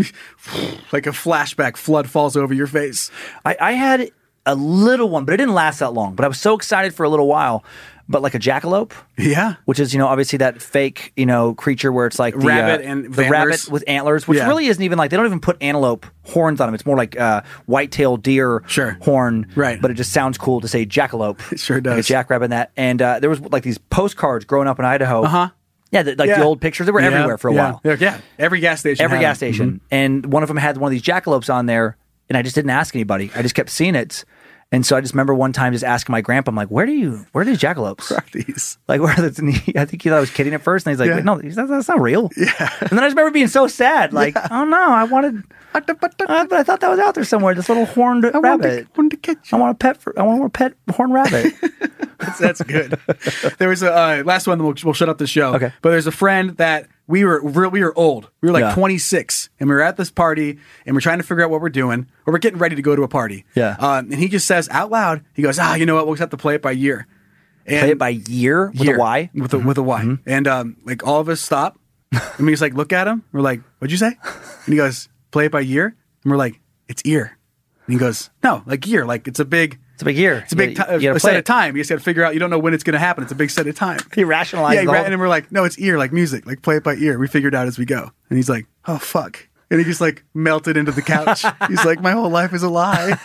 Like a flashback flood falls over your face. I had a little one, but it didn't last that long. But I was so excited for a little while. But like a jackalope, yeah, which is obviously that fake creature where it's like the rabbit with antlers, which really isn't even like they don't even put antelope horns on them. It's more like white-tailed deer horn, right? But it just sounds cool to say jackalope. It sure does. Like a jackrabbit and that. And there was like these postcards growing up in Idaho. Yeah, the old pictures. They were everywhere for a while. Yeah, every gas station. Mm-hmm. And one of them had one of these jackalopes on there, and I just didn't ask anybody. I just kept seeing it. And so I just remember one time just asking my grandpa, I'm like, where are these jackalopes? Where are these? Like, where are they? I think he thought I was kidding at first. And he's like, wait, no, that's not real. Yeah. And then I just remember being so sad. Like, oh no, I wanted, but I thought that was out there somewhere. This little horned rabbit. I wanted to catch you. I want a pet horned rabbit. That's good. There was a last one. We'll shut up the show. Okay. But there's a friend that we were old. We were like 26, and we were at this party, and we're trying to figure out what we're doing, or we're getting ready to go to a party. Yeah. And he just says out loud, he goes, you know what? We'll just have to play it by year. And play it by year with a Y? With a Y. Mm-hmm. And like all of us stop, and we just like look at him. We're like, what'd you say? And he goes, play it by year. And we're like, it's ear. And he goes, no, like year. Like it's a big... It's a big year. It's a big set of time. You just got to figure out. You don't know when it's going to happen. It's a big set of time. He rationalized it. And we're like, no, it's ear, like music. Like play it by ear. We figured out as we go. And he's like, oh, fuck. And he just like melted into the couch. He's like, my whole life is a lie.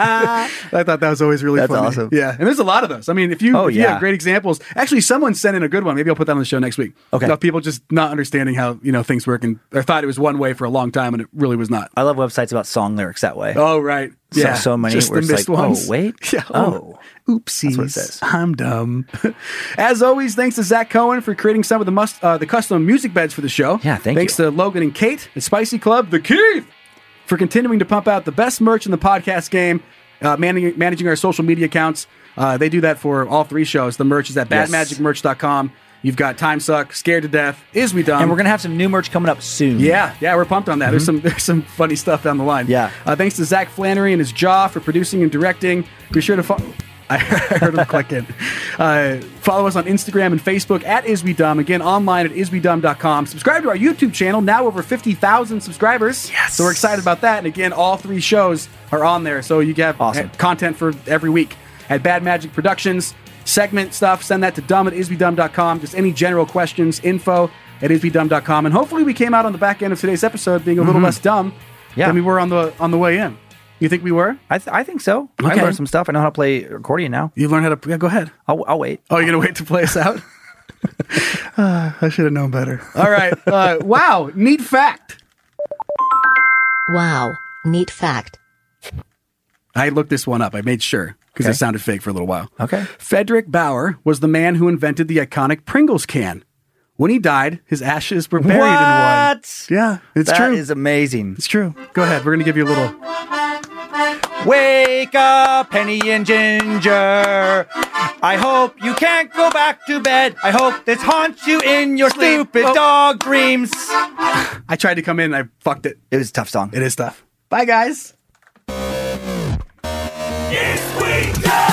I thought that was always really funny. That's awesome. Yeah. And there's a lot of those. I mean, if you have great examples. Actually, someone sent in a good one. Maybe I'll put that on the show next week. Okay. About people just not understanding how, things work and I thought it was one way for a long time and it really was not. I love websites about song lyrics that way. Oh, right. Yeah. So many just where the it's missed like, ones. oh, wait. Yeah. Oh. Oopsies. That's what it says. I'm dumb. As always, thanks to Zach Cohen for creating some of the custom music beds for the show. Yeah, thanks to Logan and Kate at Spicy Club, The Keith, for continuing to pump out the best merch in the podcast game. managing our social media accounts. They do that for all 3 shows. The merch is at badmagicmerch.com. You've got Time Suck, Scared to Death, Is We Dumb. And we're going to have some new merch coming up soon. Yeah, we're pumped on that. There's some funny stuff down the line. Yeah. Thanks to Zach Flannery and his jaw for producing and directing. Be sure to I heard him click in. Follow us on Instagram and Facebook at IsWeDumb. Again, online at iswedumb.com. Subscribe to our YouTube channel, now over 50,000 subscribers. Yes. So we're excited about that. And again, all 3 shows are on there. So you have content for every week. At Bad Magic Productions, segment stuff, send that to dumb@iswedumb.com. Just any general questions, info@iswedumb.com. And hopefully we came out on the back end of today's episode being a little less dumb than we were on the way in. You think we were? I think so. Okay. I learned some stuff. I know how to play accordion now. You learned how to... Yeah, go ahead. I'll wait. Oh, you're going to wait to play us out? I should have known better. All right. Wow. Neat fact. Wow. Neat fact. I looked this one up. I made sure because it sounded fake for a little while. Okay. Frederick Bauer was the man who invented the iconic Pringles can. When he died, his ashes were buried in one. Yeah, it's true. That is amazing. It's true. Go ahead. We're going to give you a little... Wake up, Penny and Ginger. I hope you can't go back to bed. I hope this haunts you in your stupid dog dreams. I tried to come in and I fucked it. It was a tough song. It is tough. Bye, guys. Yes, we go!